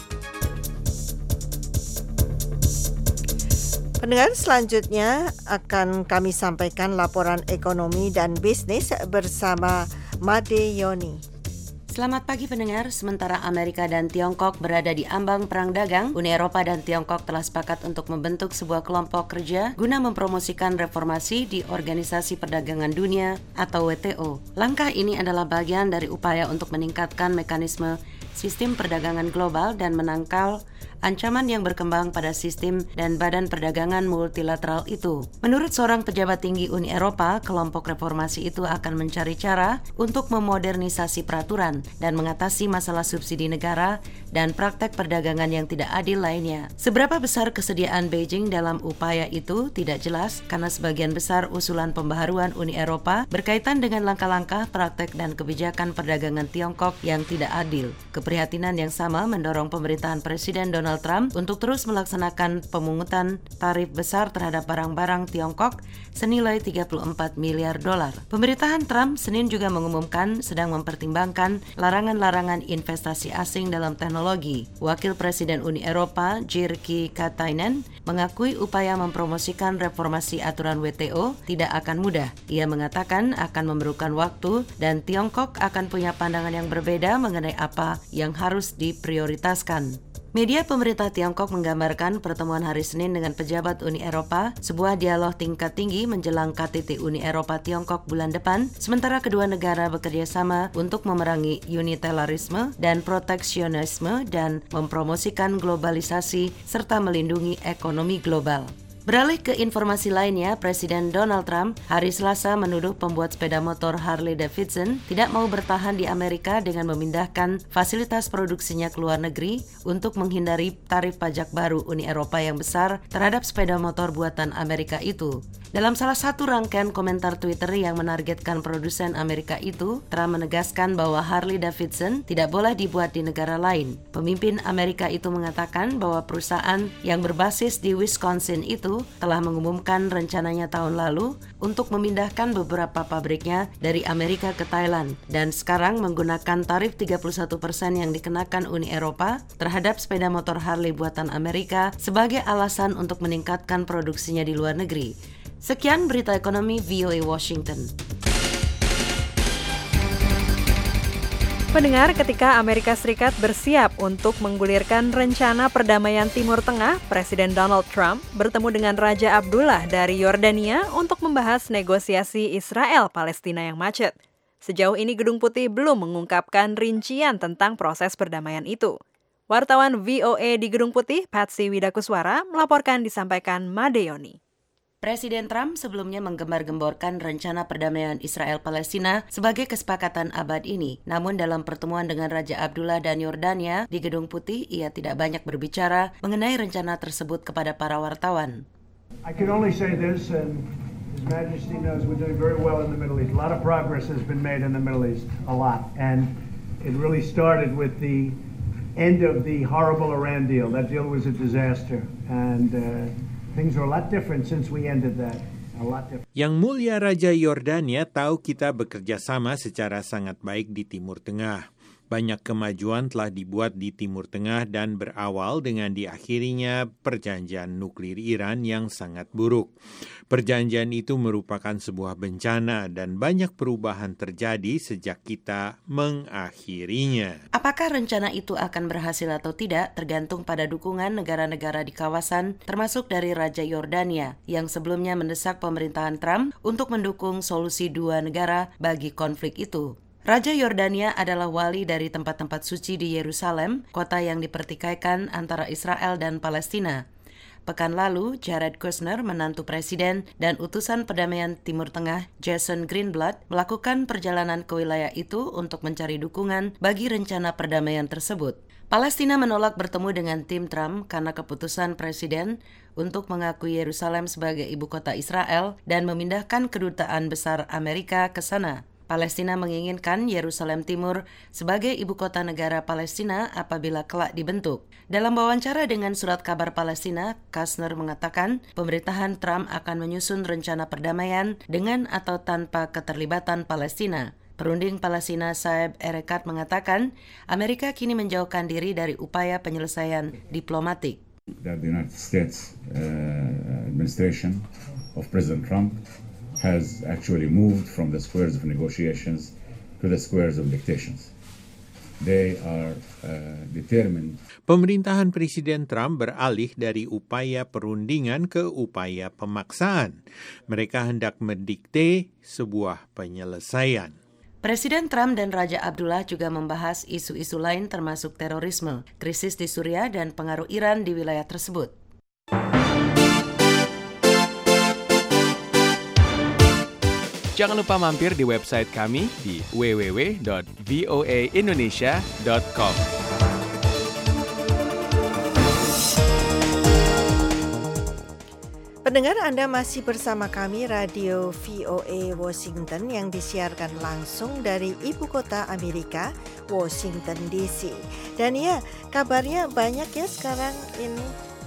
Pendengar, selanjutnya akan kami sampaikan laporan ekonomi dan bisnis bersama Made Yoni. Selamat pagi pendengar, sementara Amerika dan Tiongkok berada di ambang perang dagang, Uni Eropa dan Tiongkok telah sepakat untuk membentuk sebuah kelompok kerja guna mempromosikan reformasi di Organisasi Perdagangan Dunia atau W T O. Langkah ini adalah bagian dari upaya untuk meningkatkan mekanisme sistem perdagangan global dan menangkal ancaman yang berkembang pada sistem dan badan perdagangan multilateral itu. Menurut seorang pejabat tinggi Uni Eropa, kelompok reformasi itu akan mencari cara untuk memodernisasi peraturan dan mengatasi masalah subsidi negara dan praktek perdagangan yang tidak adil lainnya. Seberapa besar kesediaan Beijing dalam upaya itu tidak jelas karena sebagian besar usulan pembaharuan Uni Eropa berkaitan dengan langkah-langkah praktek dan kebijakan perdagangan Tiongkok yang tidak adil. Keprihatinan yang sama mendorong pemerintahan Presiden Donald Trump untuk terus melaksanakan pemungutan tarif besar terhadap barang-barang Tiongkok senilai tiga puluh empat miliar dolar. Pemerintahan Trump Senin juga mengumumkan sedang mempertimbangkan larangan-larangan investasi asing dalam teknologi. Wakil Presiden Uni Eropa Jyrki Katainen mengakui upaya mempromosikan reformasi aturan W T O tidak akan mudah. Ia mengatakan akan memerlukan waktu dan Tiongkok akan punya pandangan yang berbeda mengenai apa yang harus diprioritaskan. Media pemerintah Tiongkok menggambarkan pertemuan hari Senin dengan pejabat Uni Eropa, sebuah dialog tingkat tinggi menjelang K T T Uni Eropa Tiongkok bulan depan, sementara kedua negara bekerja sama untuk memerangi unitarisme dan proteksionisme dan mempromosikan globalisasi serta melindungi ekonomi global. Beralih ke informasi lainnya, Presiden Donald Trump hari Selasa menuduh pembuat sepeda motor Harley Davidson tidak mau bertahan di Amerika dengan memindahkan fasilitas produksinya ke luar negeri untuk menghindari tarif pajak baru Uni Eropa yang besar terhadap sepeda motor buatan Amerika itu. Dalam salah satu rangkaian komentar Twitter yang menargetkan produsen Amerika itu, Trump menegaskan bahwa Harley Davidson tidak boleh dibuat di negara lain. Pemimpin Amerika itu mengatakan bahwa perusahaan yang berbasis di Wisconsin itu telah mengumumkan rencananya tahun lalu untuk memindahkan beberapa pabriknya dari Amerika ke Thailand dan sekarang menggunakan tarif tiga puluh satu persen yang dikenakan Uni Eropa terhadap sepeda motor Harley buatan Amerika sebagai alasan untuk meningkatkan produksinya di luar negeri. Sekian berita ekonomi V O A Washington. Pendengar, ketika Amerika Serikat bersiap untuk menggulirkan rencana perdamaian Timur Tengah, Presiden Donald Trump bertemu dengan Raja Abdullah dari Yordania untuk membahas negosiasi Israel-Palestina yang macet. Sejauh ini Gedung Putih belum mengungkapkan rincian tentang proses perdamaian itu. Wartawan V O A di Gedung Putih, Patsy Widakuswara, melaporkan disampaikan Made Yoni. Presiden Trump sebelumnya menggembar-gemborkan rencana perdamaian Israel-Palestina sebagai kesepakatan abad ini. Namun dalam pertemuan dengan Raja Abdullah dan Yordania di Gedung Putih, ia tidak banyak berbicara mengenai rencana tersebut kepada para wartawan. I can only say this, and His Majesty knows we're doing very well in the Middle East. A lot of progress has been made in the Middle East, a lot. And it really started with the end of the horrible Iran deal. That deal was a disaster. And uh, things are a lot different since we ended that. A lot different. Yang Mulia Raja Yordania tahu kita bekerja sama secara sangat baik di Timur Tengah. Banyak kemajuan telah dibuat di Timur Tengah dan berawal dengan diakhirinya perjanjian nuklir Iran yang sangat buruk. Perjanjian itu merupakan sebuah bencana dan banyak perubahan terjadi sejak kita mengakhirinya. Apakah rencana itu akan berhasil atau tidak tergantung pada dukungan negara-negara di kawasan, termasuk dari Raja Yordania yang sebelumnya mendesak pemerintahan Trump untuk mendukung solusi dua negara bagi konflik itu. Raja Yordania adalah wali dari tempat-tempat suci di Yerusalem, kota yang dipertikaikan antara Israel dan Palestina. Pekan lalu, Jared Kushner, menantu presiden dan utusan perdamaian Timur Tengah Jason Greenblatt, melakukan perjalanan ke wilayah itu untuk mencari dukungan bagi rencana perdamaian tersebut. Palestina menolak bertemu dengan tim Trump karena keputusan presiden untuk mengakui Yerusalem sebagai ibu kota Israel dan memindahkan kedutaan besar Amerika ke sana. Palestina menginginkan Yerusalem Timur sebagai ibu kota negara Palestina apabila kelak dibentuk. Dalam wawancara dengan Surat Kabar Palestina, Kushner mengatakan pemerintahan Trump akan menyusun rencana perdamaian dengan atau tanpa keterlibatan Palestina. Perunding Palestina Saeb Erekat mengatakan Amerika kini menjauhkan diri dari upaya penyelesaian diplomatik. That the United States uh, administration of President Trump has actually moved from the squares of negotiations to the squares of dictations. They are uh, determined. Pemerintahan Presiden Trump beralih dari upaya perundingan ke upaya pemaksaan. Mereka hendak mendikte sebuah penyelesaian. Presiden Trump dan Raja Abdullah juga membahas isu-isu lain termasuk terorisme, krisis di Suriah, dan pengaruh Iran di wilayah tersebut. Jangan lupa mampir di website kami di w w w dot v o a indonesia dot com. Pendengar, Anda masih bersama kami Radio V O A Washington yang disiarkan langsung dari ibu kota Amerika, Washington D C. Dan ya, kabarnya banyak ya sekarang ini.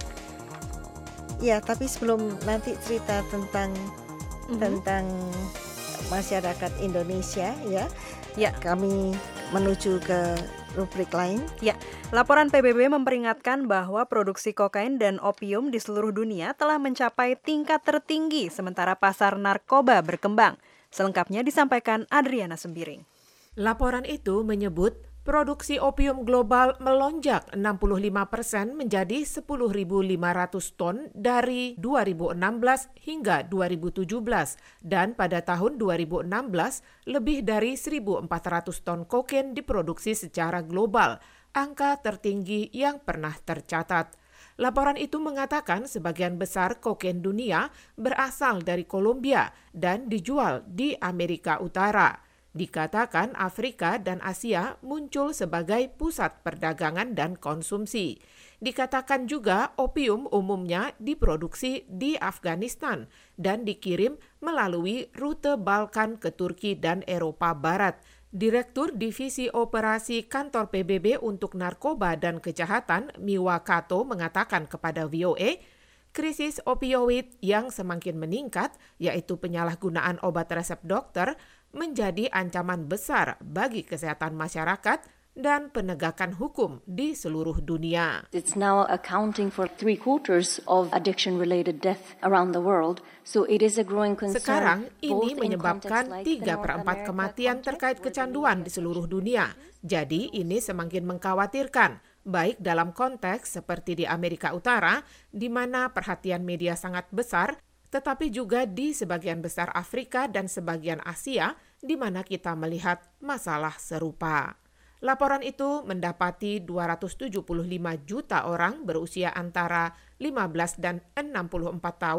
Ya, tapi sebelum nanti cerita tentang mm-hmm. tentang masyarakat Indonesia ya, ya kami menuju ke rubrik lain. Ya, laporan P B B memperingatkan bahwa produksi kokain dan opium di seluruh dunia telah mencapai tingkat tertinggi sementara pasar narkoba berkembang. Selengkapnya disampaikan Adriana Sembiring. Laporan itu menyebut produksi opium global melonjak enam puluh lima persen menjadi sepuluh ribu lima ratus ton dari dua ribu enam belas hingga dua ribu tujuh belas, dan pada tahun dua ribu enam belas lebih dari seribu empat ratus ton kokain diproduksi secara global, angka tertinggi yang pernah tercatat. Laporan itu mengatakan sebagian besar kokain dunia berasal dari Kolombia dan dijual di Amerika Utara. Dikatakan Afrika dan Asia muncul sebagai pusat perdagangan dan konsumsi. Dikatakan juga opium umumnya diproduksi di Afghanistan dan dikirim melalui rute Balkan ke Turki dan Eropa Barat. Direktur Divisi Operasi Kantor P B B untuk Narkoba dan Kejahatan, Miwa Kato, mengatakan kepada V O A, krisis opioid yang semakin meningkat, yaitu penyalahgunaan obat resep dokter, menjadi ancaman besar bagi kesehatan masyarakat dan penegakan hukum di seluruh dunia. It's now accounting for three quarters of addiction-related death around the world, so it is a growing concern. Sekarang ini menyebabkan tiga per empat kematian terkait kecanduan di seluruh dunia. Jadi ini semakin mengkhawatirkan, baik dalam konteks seperti di Amerika Utara, di mana perhatian media sangat besar, tetapi juga di sebagian besar Afrika dan sebagian Asia, di mana kita melihat masalah serupa. Laporan itu mendapati dua ratus tujuh puluh lima juta orang berusia antara lima belas dan enam puluh empat tahun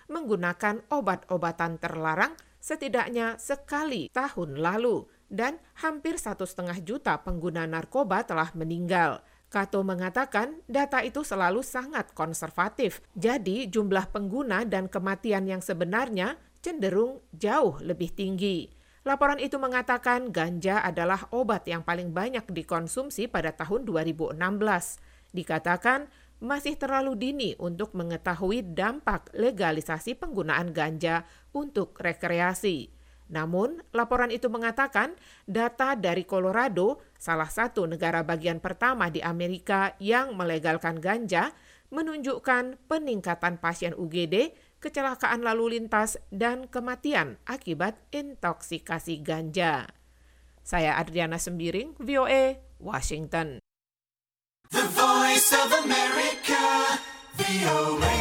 menggunakan obat-obatan terlarang setidaknya sekali tahun lalu dan hampir satu setengah juta pengguna narkoba telah meninggal. Kato mengatakan data itu selalu sangat konservatif, jadi jumlah pengguna dan kematian yang sebenarnya cenderung jauh lebih tinggi. Laporan itu mengatakan ganja adalah obat yang paling banyak dikonsumsi pada tahun dua ribu enam belas. Dikatakan masih terlalu dini untuk mengetahui dampak legalisasi penggunaan ganja untuk rekreasi. Namun, laporan itu mengatakan data dari Colorado, salah satu negara bagian pertama di Amerika yang melegalkan ganja, menunjukkan peningkatan pasien U G D, kecelakaan lalu lintas, dan kematian akibat intoksikasi ganja. Saya Adriana Sembiring, V O A, Washington. The Voice of America, V O A.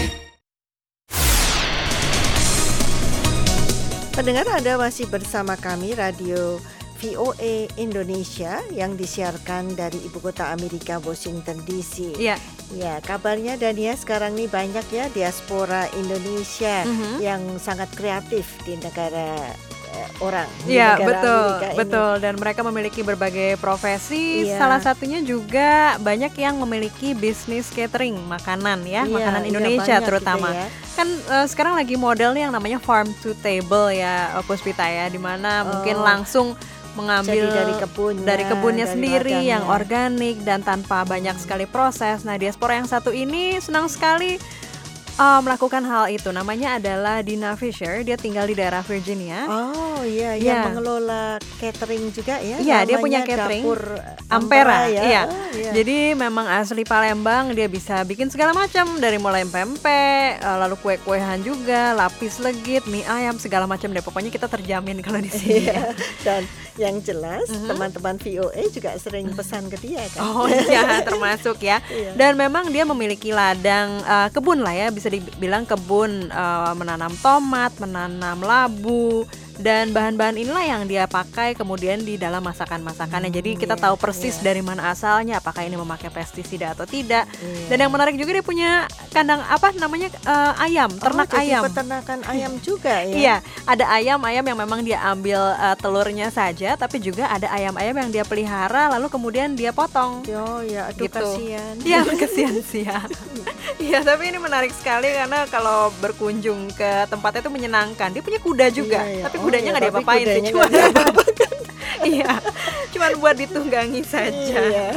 Pendengar, Anda masih bersama kami Radio V O A Indonesia yang disiarkan dari ibu kota Amerika, Washington D C. Iya. Ya, kabarnya Dania sekarang nih banyak ya diaspora Indonesia Mm-hmm. yang sangat kreatif di negara eh, orang. di Iya, negara betul, Amerika ini. betul. Dan mereka memiliki berbagai profesi. Iya. Salah satunya juga banyak yang memiliki bisnis catering makanan ya, Iya, makanan iya, Indonesia banyak terutama. gitu ya. Kan eh, sekarang lagi modelnya yang namanya farm to table ya, eh, Puspita ya, di mana Oh. mungkin langsung mengambil Jadi dari kebunnya, dari kebunnya dari sendiri ladangnya. yang organik dan tanpa banyak sekali proses. Nah, diaspora yang satu ini senang sekali uh, melakukan hal itu. Namanya adalah Dina Fisher. Dia tinggal di daerah Virginia. Oh iya, Iya. yang mengelola catering juga ya. Iya, dia namanya punya catering Dapur Ampera, ya. iya. Oh, iya. Jadi memang asli Palembang, dia bisa bikin segala macam dari mulai pempek, eh, lalu kue-kuean juga, lapis legit, mie ayam, segala macam deh. Pokoknya kita terjamin kalau di sini. Iya. Dan yang jelas Mhm. teman-teman V O A juga sering pesan ke dia kan. Oh iya, termasuk ya. Iya. Dan memang dia memiliki ladang eh, kebun lah ya, bisa dibilang kebun eh, menanam tomat, menanam labu, dan bahan-bahan inilah yang dia pakai kemudian di dalam masakan-masakannya. Jadi kita iya, tahu persis iya. dari mana asalnya, apakah ini memakai pestisida atau tidak. Iya. Dan yang menarik juga dia punya kandang apa namanya eh, ayam, ternak oh, jadi ayam. peternakan ayam juga ya. Iya, ada ayam-ayam yang memang dia ambil eh, telurnya saja, tapi juga ada ayam-ayam yang dia pelihara lalu kemudian dia potong. Oh ya, aduh Gitu. kasihan. Iya, kasihan-sihan. Iya, tapi ini menarik sekali karena kalau berkunjung ke tempatnya itu menyenangkan. Dia punya kuda juga, Iya, iya. tapi Oh, kudanya iya, nggak tapi diapa-apain sih, kudanya cuma nggak diapa-apakan. iya, cuma buat ditunggangi saja. Iya.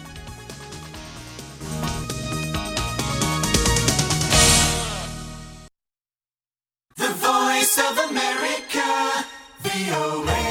The Voice of America, V O A.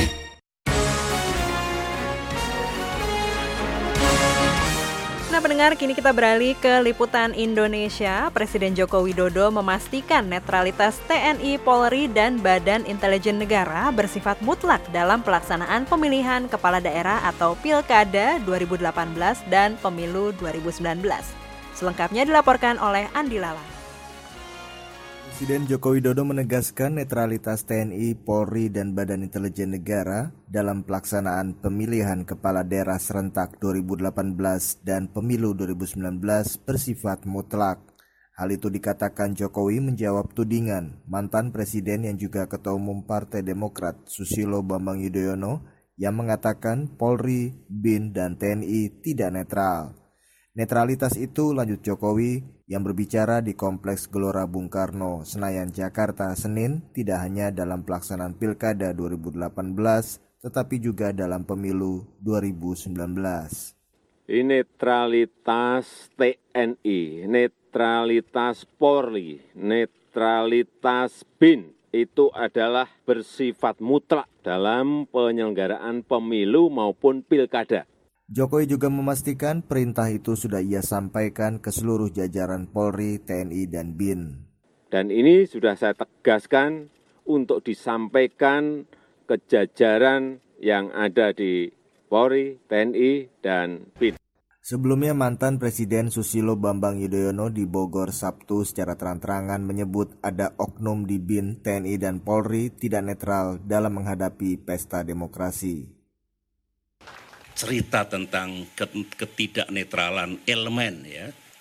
Nah, pendengar, kini kita beralih ke liputan Indonesia. Presiden Joko Widodo memastikan netralitas T N I, Polri, dan Badan Intelijen Negara bersifat mutlak dalam pelaksanaan pemilihan kepala daerah atau Pilkada dua ribu delapan belas dan Pemilu dua ribu sembilan belas. Selengkapnya dilaporkan oleh Andi Lala. Presiden Joko Widodo menegaskan netralitas T N I, Polri, dan Badan Intelijen Negara dalam pelaksanaan pemilihan kepala daerah serentak dua ribu delapan belas dan Pemilu dua ribu sembilan belas bersifat mutlak. Hal itu dikatakan Jokowi menjawab tudingan mantan Presiden yang juga Ketua Umum Partai Demokrat Susilo Bambang Yudhoyono yang mengatakan Polri, B I N, dan T N I tidak netral. Netralitas itu, lanjut Jokowi, yang berbicara di Kompleks Gelora Bung Karno, Senayan, Jakarta, Senin, tidak hanya dalam pelaksanaan Pilkada dua ribu delapan belas, tetapi juga dalam Pemilu dua ribu sembilan belas. Netralitas T N I, netralitas Polri, netralitas B I N itu adalah bersifat mutlak dalam penyelenggaraan pemilu maupun pilkada. Jokowi juga memastikan perintah itu sudah ia sampaikan ke seluruh jajaran Polri, T N I, dan B I N. Dan ini sudah saya tegaskan untuk disampaikan ke jajaran yang ada di Polri, T N I, dan B I N. Sebelumnya mantan Presiden Susilo Bambang Yudhoyono di Bogor Sabtu secara terang-terangan menyebut ada oknum di B I N, T N I, dan Polri tidak netral dalam menghadapi pesta demokrasi. Cerita tentang ketidaknetralan elemen ya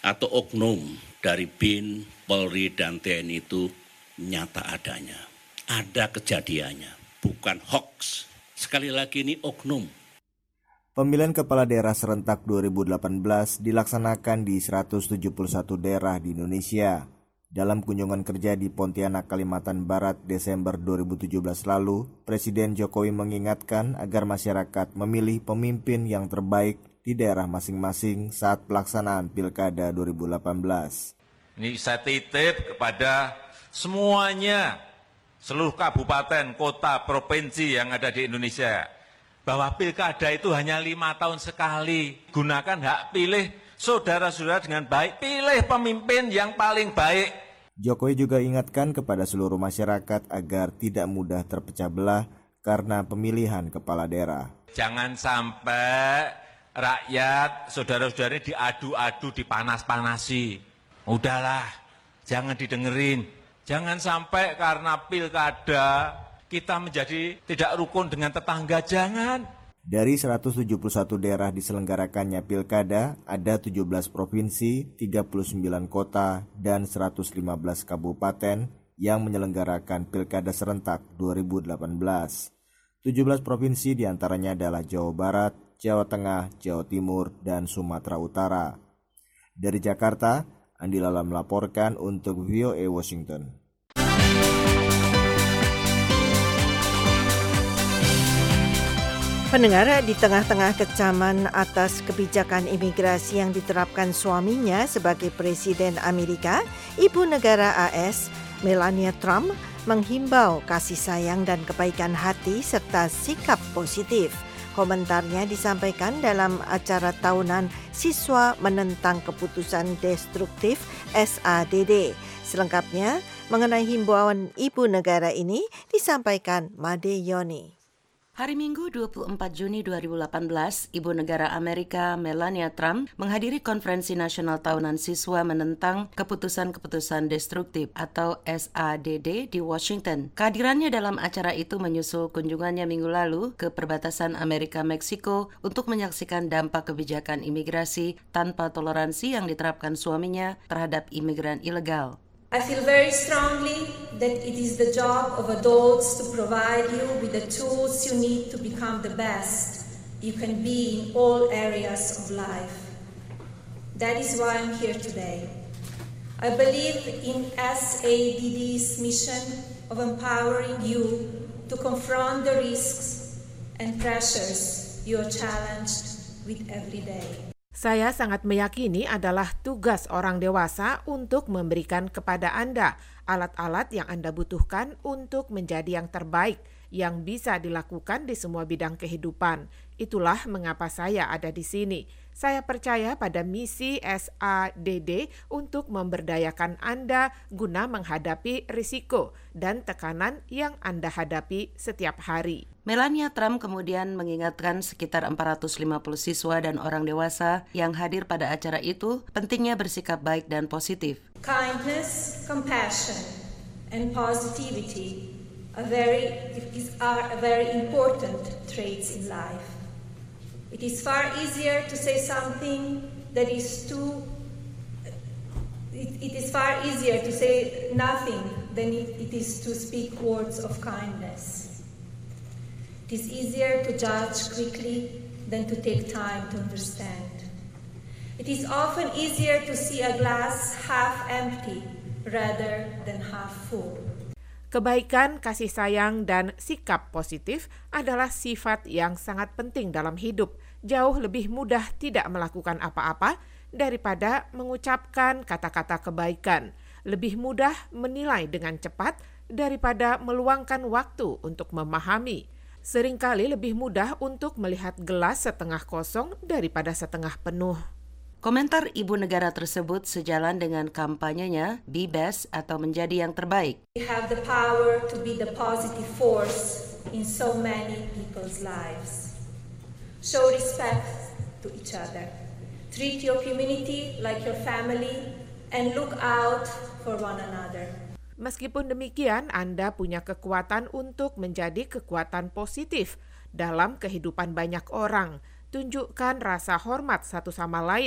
atau oknum dari B I N, Polri, dan T N I itu nyata adanya. Ada kejadiannya, bukan hoax. Sekali lagi ini oknum. Pemilihan kepala daerah serentak dua ribu delapan belas dilaksanakan di seratus tujuh puluh satu daerah di Indonesia. Dalam kunjungan kerja di Pontianak, Kalimantan Barat Desember dua ribu tujuh belas lalu, Presiden Jokowi mengingatkan agar masyarakat memilih pemimpin yang terbaik di daerah masing-masing saat pelaksanaan Pilkada dua ribu delapan belas. Ini saya titip kepada semuanya, seluruh kabupaten, kota, provinsi yang ada di Indonesia, bahwa Pilkada itu hanya lima tahun sekali. Gunakan hak pilih saudara-saudara dengan baik, pilih pemimpin yang paling baik. Jokowi juga ingatkan kepada seluruh masyarakat agar tidak mudah terpecah belah karena pemilihan kepala daerah. Jangan sampai rakyat, saudara-saudara diadu-adu, dipanas-panasi. Udahlah, jangan didengerin. Jangan sampai karena pilkada kita menjadi tidak rukun dengan tetangga, jangan. Dari seratus tujuh puluh satu daerah diselenggarakannya pilkada, ada tujuh belas provinsi, tiga puluh sembilan kota, dan seratus lima belas kabupaten yang menyelenggarakan pilkada serentak dua ribu delapan belas. tujuh belas provinsi diantaranya adalah Jawa Barat, Jawa Tengah, Jawa Timur, dan Sumatera Utara. Dari Jakarta, Andi Lala melaporkan untuk V O A Washington. Pendengar, di tengah-tengah kecaman atas kebijakan imigrasi yang diterapkan suaminya sebagai Presiden Amerika, Ibu Negara A S, Melania Trump, menghimbau kasih sayang dan kebaikan hati serta sikap positif. Komentarnya disampaikan dalam acara tahunan Siswa Menentang Keputusan Destruktif S A D D. Selengkapnya, mengenai himbauan Ibu Negara ini disampaikan Made Yoni. Hari Minggu dua puluh empat Juni dua ribu delapan belas, Ibu Negara Amerika Melania Trump menghadiri Konferensi Nasional Tahunan Siswa Menentang Keputusan-Keputusan Destruktif atau S A D D di Washington. Kehadirannya dalam acara itu menyusul kunjungannya minggu lalu ke perbatasan Amerika-Meksiko untuk menyaksikan dampak kebijakan imigrasi tanpa toleransi yang diterapkan suaminya terhadap imigran ilegal. I feel very strongly that it is the job of adults to provide you with the tools you need to become the best you can be in all areas of life. That is why I'm here today. I believe in S A D D's mission of empowering you to confront the risks and pressures you are challenged with every day. Saya sangat meyakini adalah tugas orang dewasa untuk memberikan kepada Anda alat-alat yang Anda butuhkan untuk menjadi yang terbaik yang bisa dilakukan di semua bidang kehidupan. Itulah mengapa saya ada di sini. Saya percaya pada misi S A D D untuk memberdayakan Anda guna menghadapi risiko dan tekanan yang Anda hadapi setiap hari. Melania Trump kemudian mengingatkan sekitar empat ratus lima puluh siswa dan orang dewasa yang hadir pada acara itu pentingnya bersikap baik dan positif. Kindness, compassion, and positivity are very, are very important traits in life. It is far easier to say something that is too, it, it is far easier to say nothing than it, it is to speak words of kindness. It is easier to judge quickly than to take time to understand. It is often easier to see a glass half empty rather than half full. Kebaikan, kasih sayang, dan sikap positif adalah sifat yang sangat penting dalam hidup. Jauh lebih mudah tidak melakukan apa-apa daripada mengucapkan kata-kata kebaikan. Lebih mudah menilai dengan cepat daripada meluangkan waktu untuk memahami. Seringkali lebih mudah untuk melihat gelas setengah kosong daripada setengah penuh. Komentar Ibu Negara tersebut sejalan dengan kampanyenya Be Best atau menjadi yang terbaik. We have the power to be the positive force in so many people's lives. Show respect to each other. Treat your community like your family and look out for one another. Meskipun demikian, Anda punya kekuatan untuk menjadi kekuatan positif dalam kehidupan banyak orang. Tunjukkan rasa hormat satu sama lain.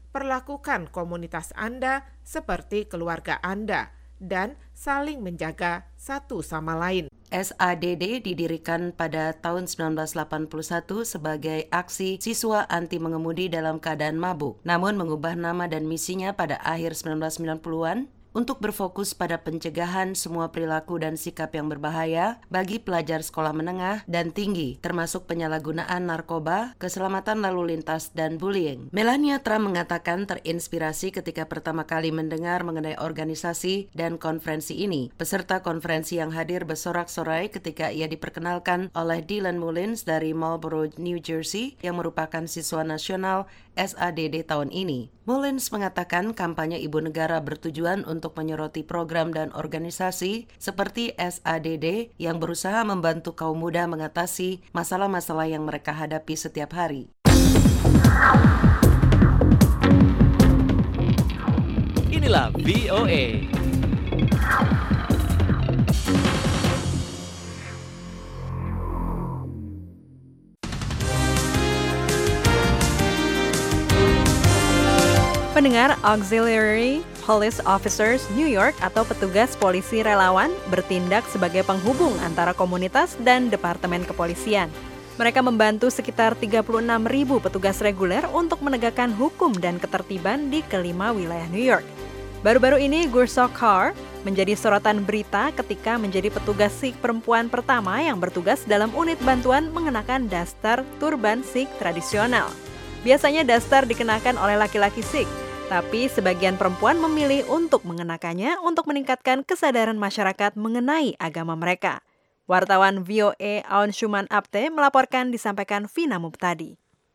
perlakukan komunitas Anda seperti keluarga Anda dan saling menjaga satu sama lain. S A D D didirikan pada tahun sembilan belas delapan puluh satu sebagai aksi siswa anti mengemudi dalam keadaan mabuk, namun mengubah nama dan misinya pada akhir sembilan belas sembilan puluhan untuk berfokus pada pencegahan semua perilaku dan sikap yang berbahaya bagi pelajar sekolah menengah dan tinggi, termasuk penyalahgunaan narkoba, keselamatan lalu lintas, dan bullying. Melania Trump mengatakan terinspirasi ketika pertama kali mendengar mengenai organisasi dan konferensi ini. Peserta konferensi yang hadir bersorak-sorai ketika ia diperkenalkan oleh Dylan Mullins dari Marlboro, New Jersey, yang merupakan siswa nasional S A D D tahun ini. Mullins mengatakan kampanye Ibu Negara bertujuan untuk menyoroti program dan organisasi seperti S A D D yang berusaha membantu kaum muda mengatasi masalah-masalah yang mereka hadapi setiap hari. Inilah V O A. Pendengar, Auxiliary Police Officers New York atau petugas polisi relawan bertindak sebagai penghubung antara komunitas dan departemen kepolisian. Mereka membantu sekitar tiga puluh enam ribu petugas reguler untuk menegakkan hukum dan ketertiban di kelima wilayah New York. Baru-baru ini, Gursok Kaur menjadi sorotan berita ketika menjadi petugas Sikh perempuan pertama yang bertugas dalam unit bantuan mengenakan dastar turban Sikh tradisional. Biasanya dastar dikenakan oleh laki-laki Sikh, tapi sebagian perempuan memilih untuk mengenakannya untuk meningkatkan kesadaran masyarakat mengenai agama mereka. Wartawan V O A Anshuman Apte melaporkan, disampaikan Vina Muptadi.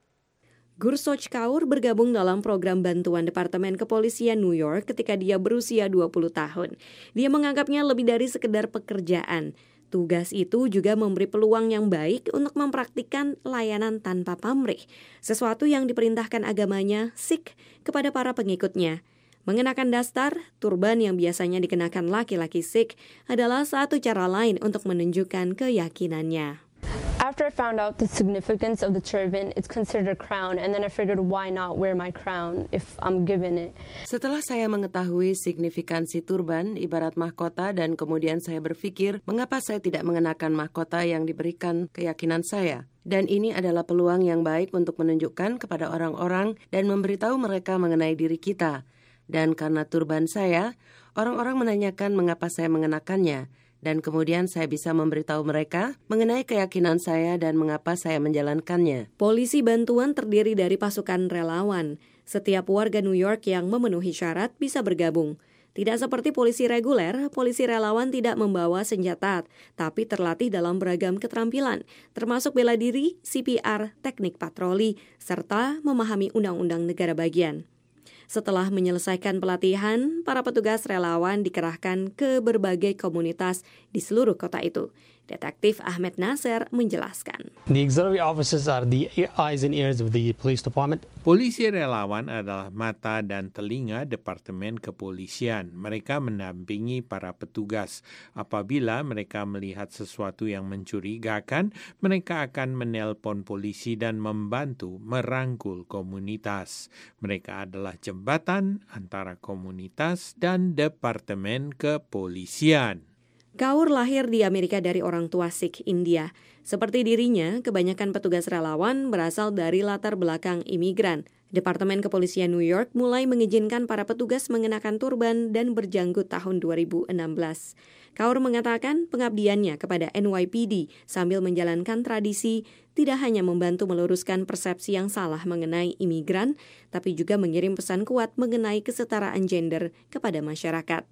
Gursok Kaur bergabung dalam program bantuan Departemen Kepolisian New York ketika dia berusia dua puluh tahun. Dia menganggapnya lebih dari sekedar pekerjaan. Tugas itu juga memberi peluang yang baik untuk mempraktikkan layanan tanpa pamrih, sesuatu yang diperintahkan agamanya Sikh kepada para pengikutnya. Mengenakan dastar, turban yang biasanya dikenakan laki-laki Sikh adalah satu cara lain untuk menunjukkan keyakinannya. After I found out the significance of the turban, it's considered a crown, and then I figured why not wear my crown if I'm given it. Setelah saya mengetahui signifikansi turban ibarat mahkota dan kemudian saya berpikir mengapa saya tidak mengenakan mahkota yang diberikan keyakinan saya. Dan ini adalah peluang yang baik untuk menunjukkan kepada orang-orang dan memberitahu mereka mengenai diri kita. Dan karena turban saya, orang-orang menanyakan mengapa saya mengenakannya. Dan kemudian saya bisa memberitahu mereka mengenai keyakinan saya dan mengapa saya menjalankannya. Polisi bantuan terdiri dari pasukan relawan. Setiap warga New York yang memenuhi syarat bisa bergabung. Tidak seperti polisi reguler, polisi relawan tidak membawa senjata, tapi terlatih dalam beragam keterampilan, termasuk bela diri, C P R, teknik patroli, serta memahami undang-undang negara bagian. Setelah menyelesaikan pelatihan, para petugas relawan dikerahkan ke berbagai komunitas di seluruh kota itu. Detektif Ahmed Nasser menjelaskan. The auxiliary officers are the eyes and ears of the police department. Polisi relawan adalah mata dan telinga Departemen Kepolisian. Mereka mendampingi para petugas. Apabila mereka melihat sesuatu yang mencurigakan, mereka akan menelpon polisi dan membantu merangkul komunitas. Mereka adalah jembatan antara komunitas dan Departemen Kepolisian. Kaur lahir di Amerika dari orang tua Sikh India. Seperti dirinya, kebanyakan petugas relawan berasal dari latar belakang imigran. Departemen Kepolisian New York mulai mengizinkan para petugas mengenakan turban dan berjanggut tahun dua ribu enam belas. Kaur mengatakan pengabdiannya kepada N Y P D sambil menjalankan tradisi tidak hanya membantu meluruskan persepsi yang salah mengenai imigran, tapi juga mengirim pesan kuat mengenai kesetaraan gender kepada masyarakat.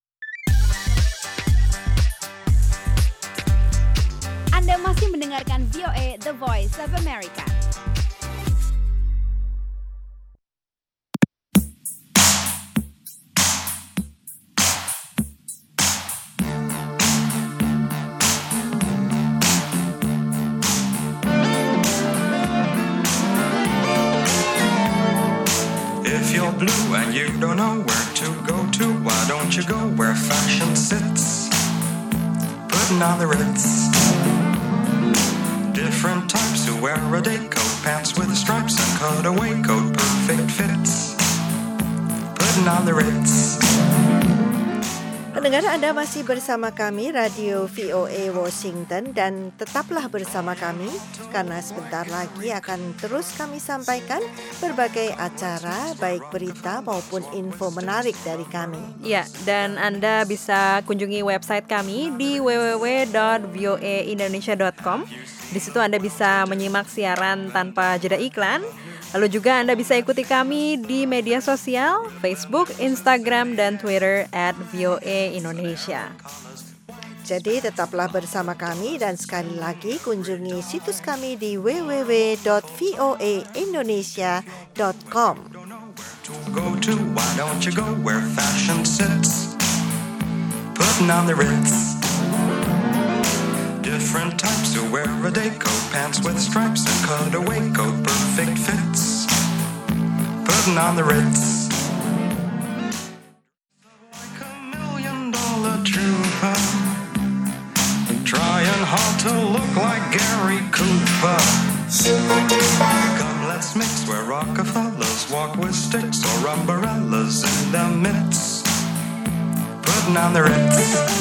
Anda masih mendengarkan V O A The Voice of America. If you're blue and you don't know where to go to, why don't you go where fashion sits? Putting on the Ritz. Different types who wear a day coat, pants with stripes and cutaway coat, perfect fits. putting on the Ritz. Pendengar, Anda masih bersama kami Radio V O A Washington dan tetaplah bersama kami karena sebentar lagi akan terus kami sampaikan berbagai acara baik berita maupun info menarik dari kami. Ya, dan Anda bisa kunjungi website kami di w w w dot v o a indonesia dot com. Di situ Anda bisa menyimak siaran tanpa jeda iklan. Lalu juga Anda bisa ikuti kami di media sosial, Facebook, Instagram, dan Twitter at V O A Indonesia. Jadi tetaplah bersama kami dan sekali lagi kunjungi situs kami di w w w dot v o a indonesia dot com. Go to, why don't you go where fashion sits? Putting on the Ritz. Different types who wear a day coat, pants with stripes and cutaway coat, perfect fits. Putting on the Ritz. Like a million dollar trooper, trying hard to look like Gary Cooper. Come, let's mix where Rockefellers walk with sticks or umbrellas in their midst. Putting on the Ritz.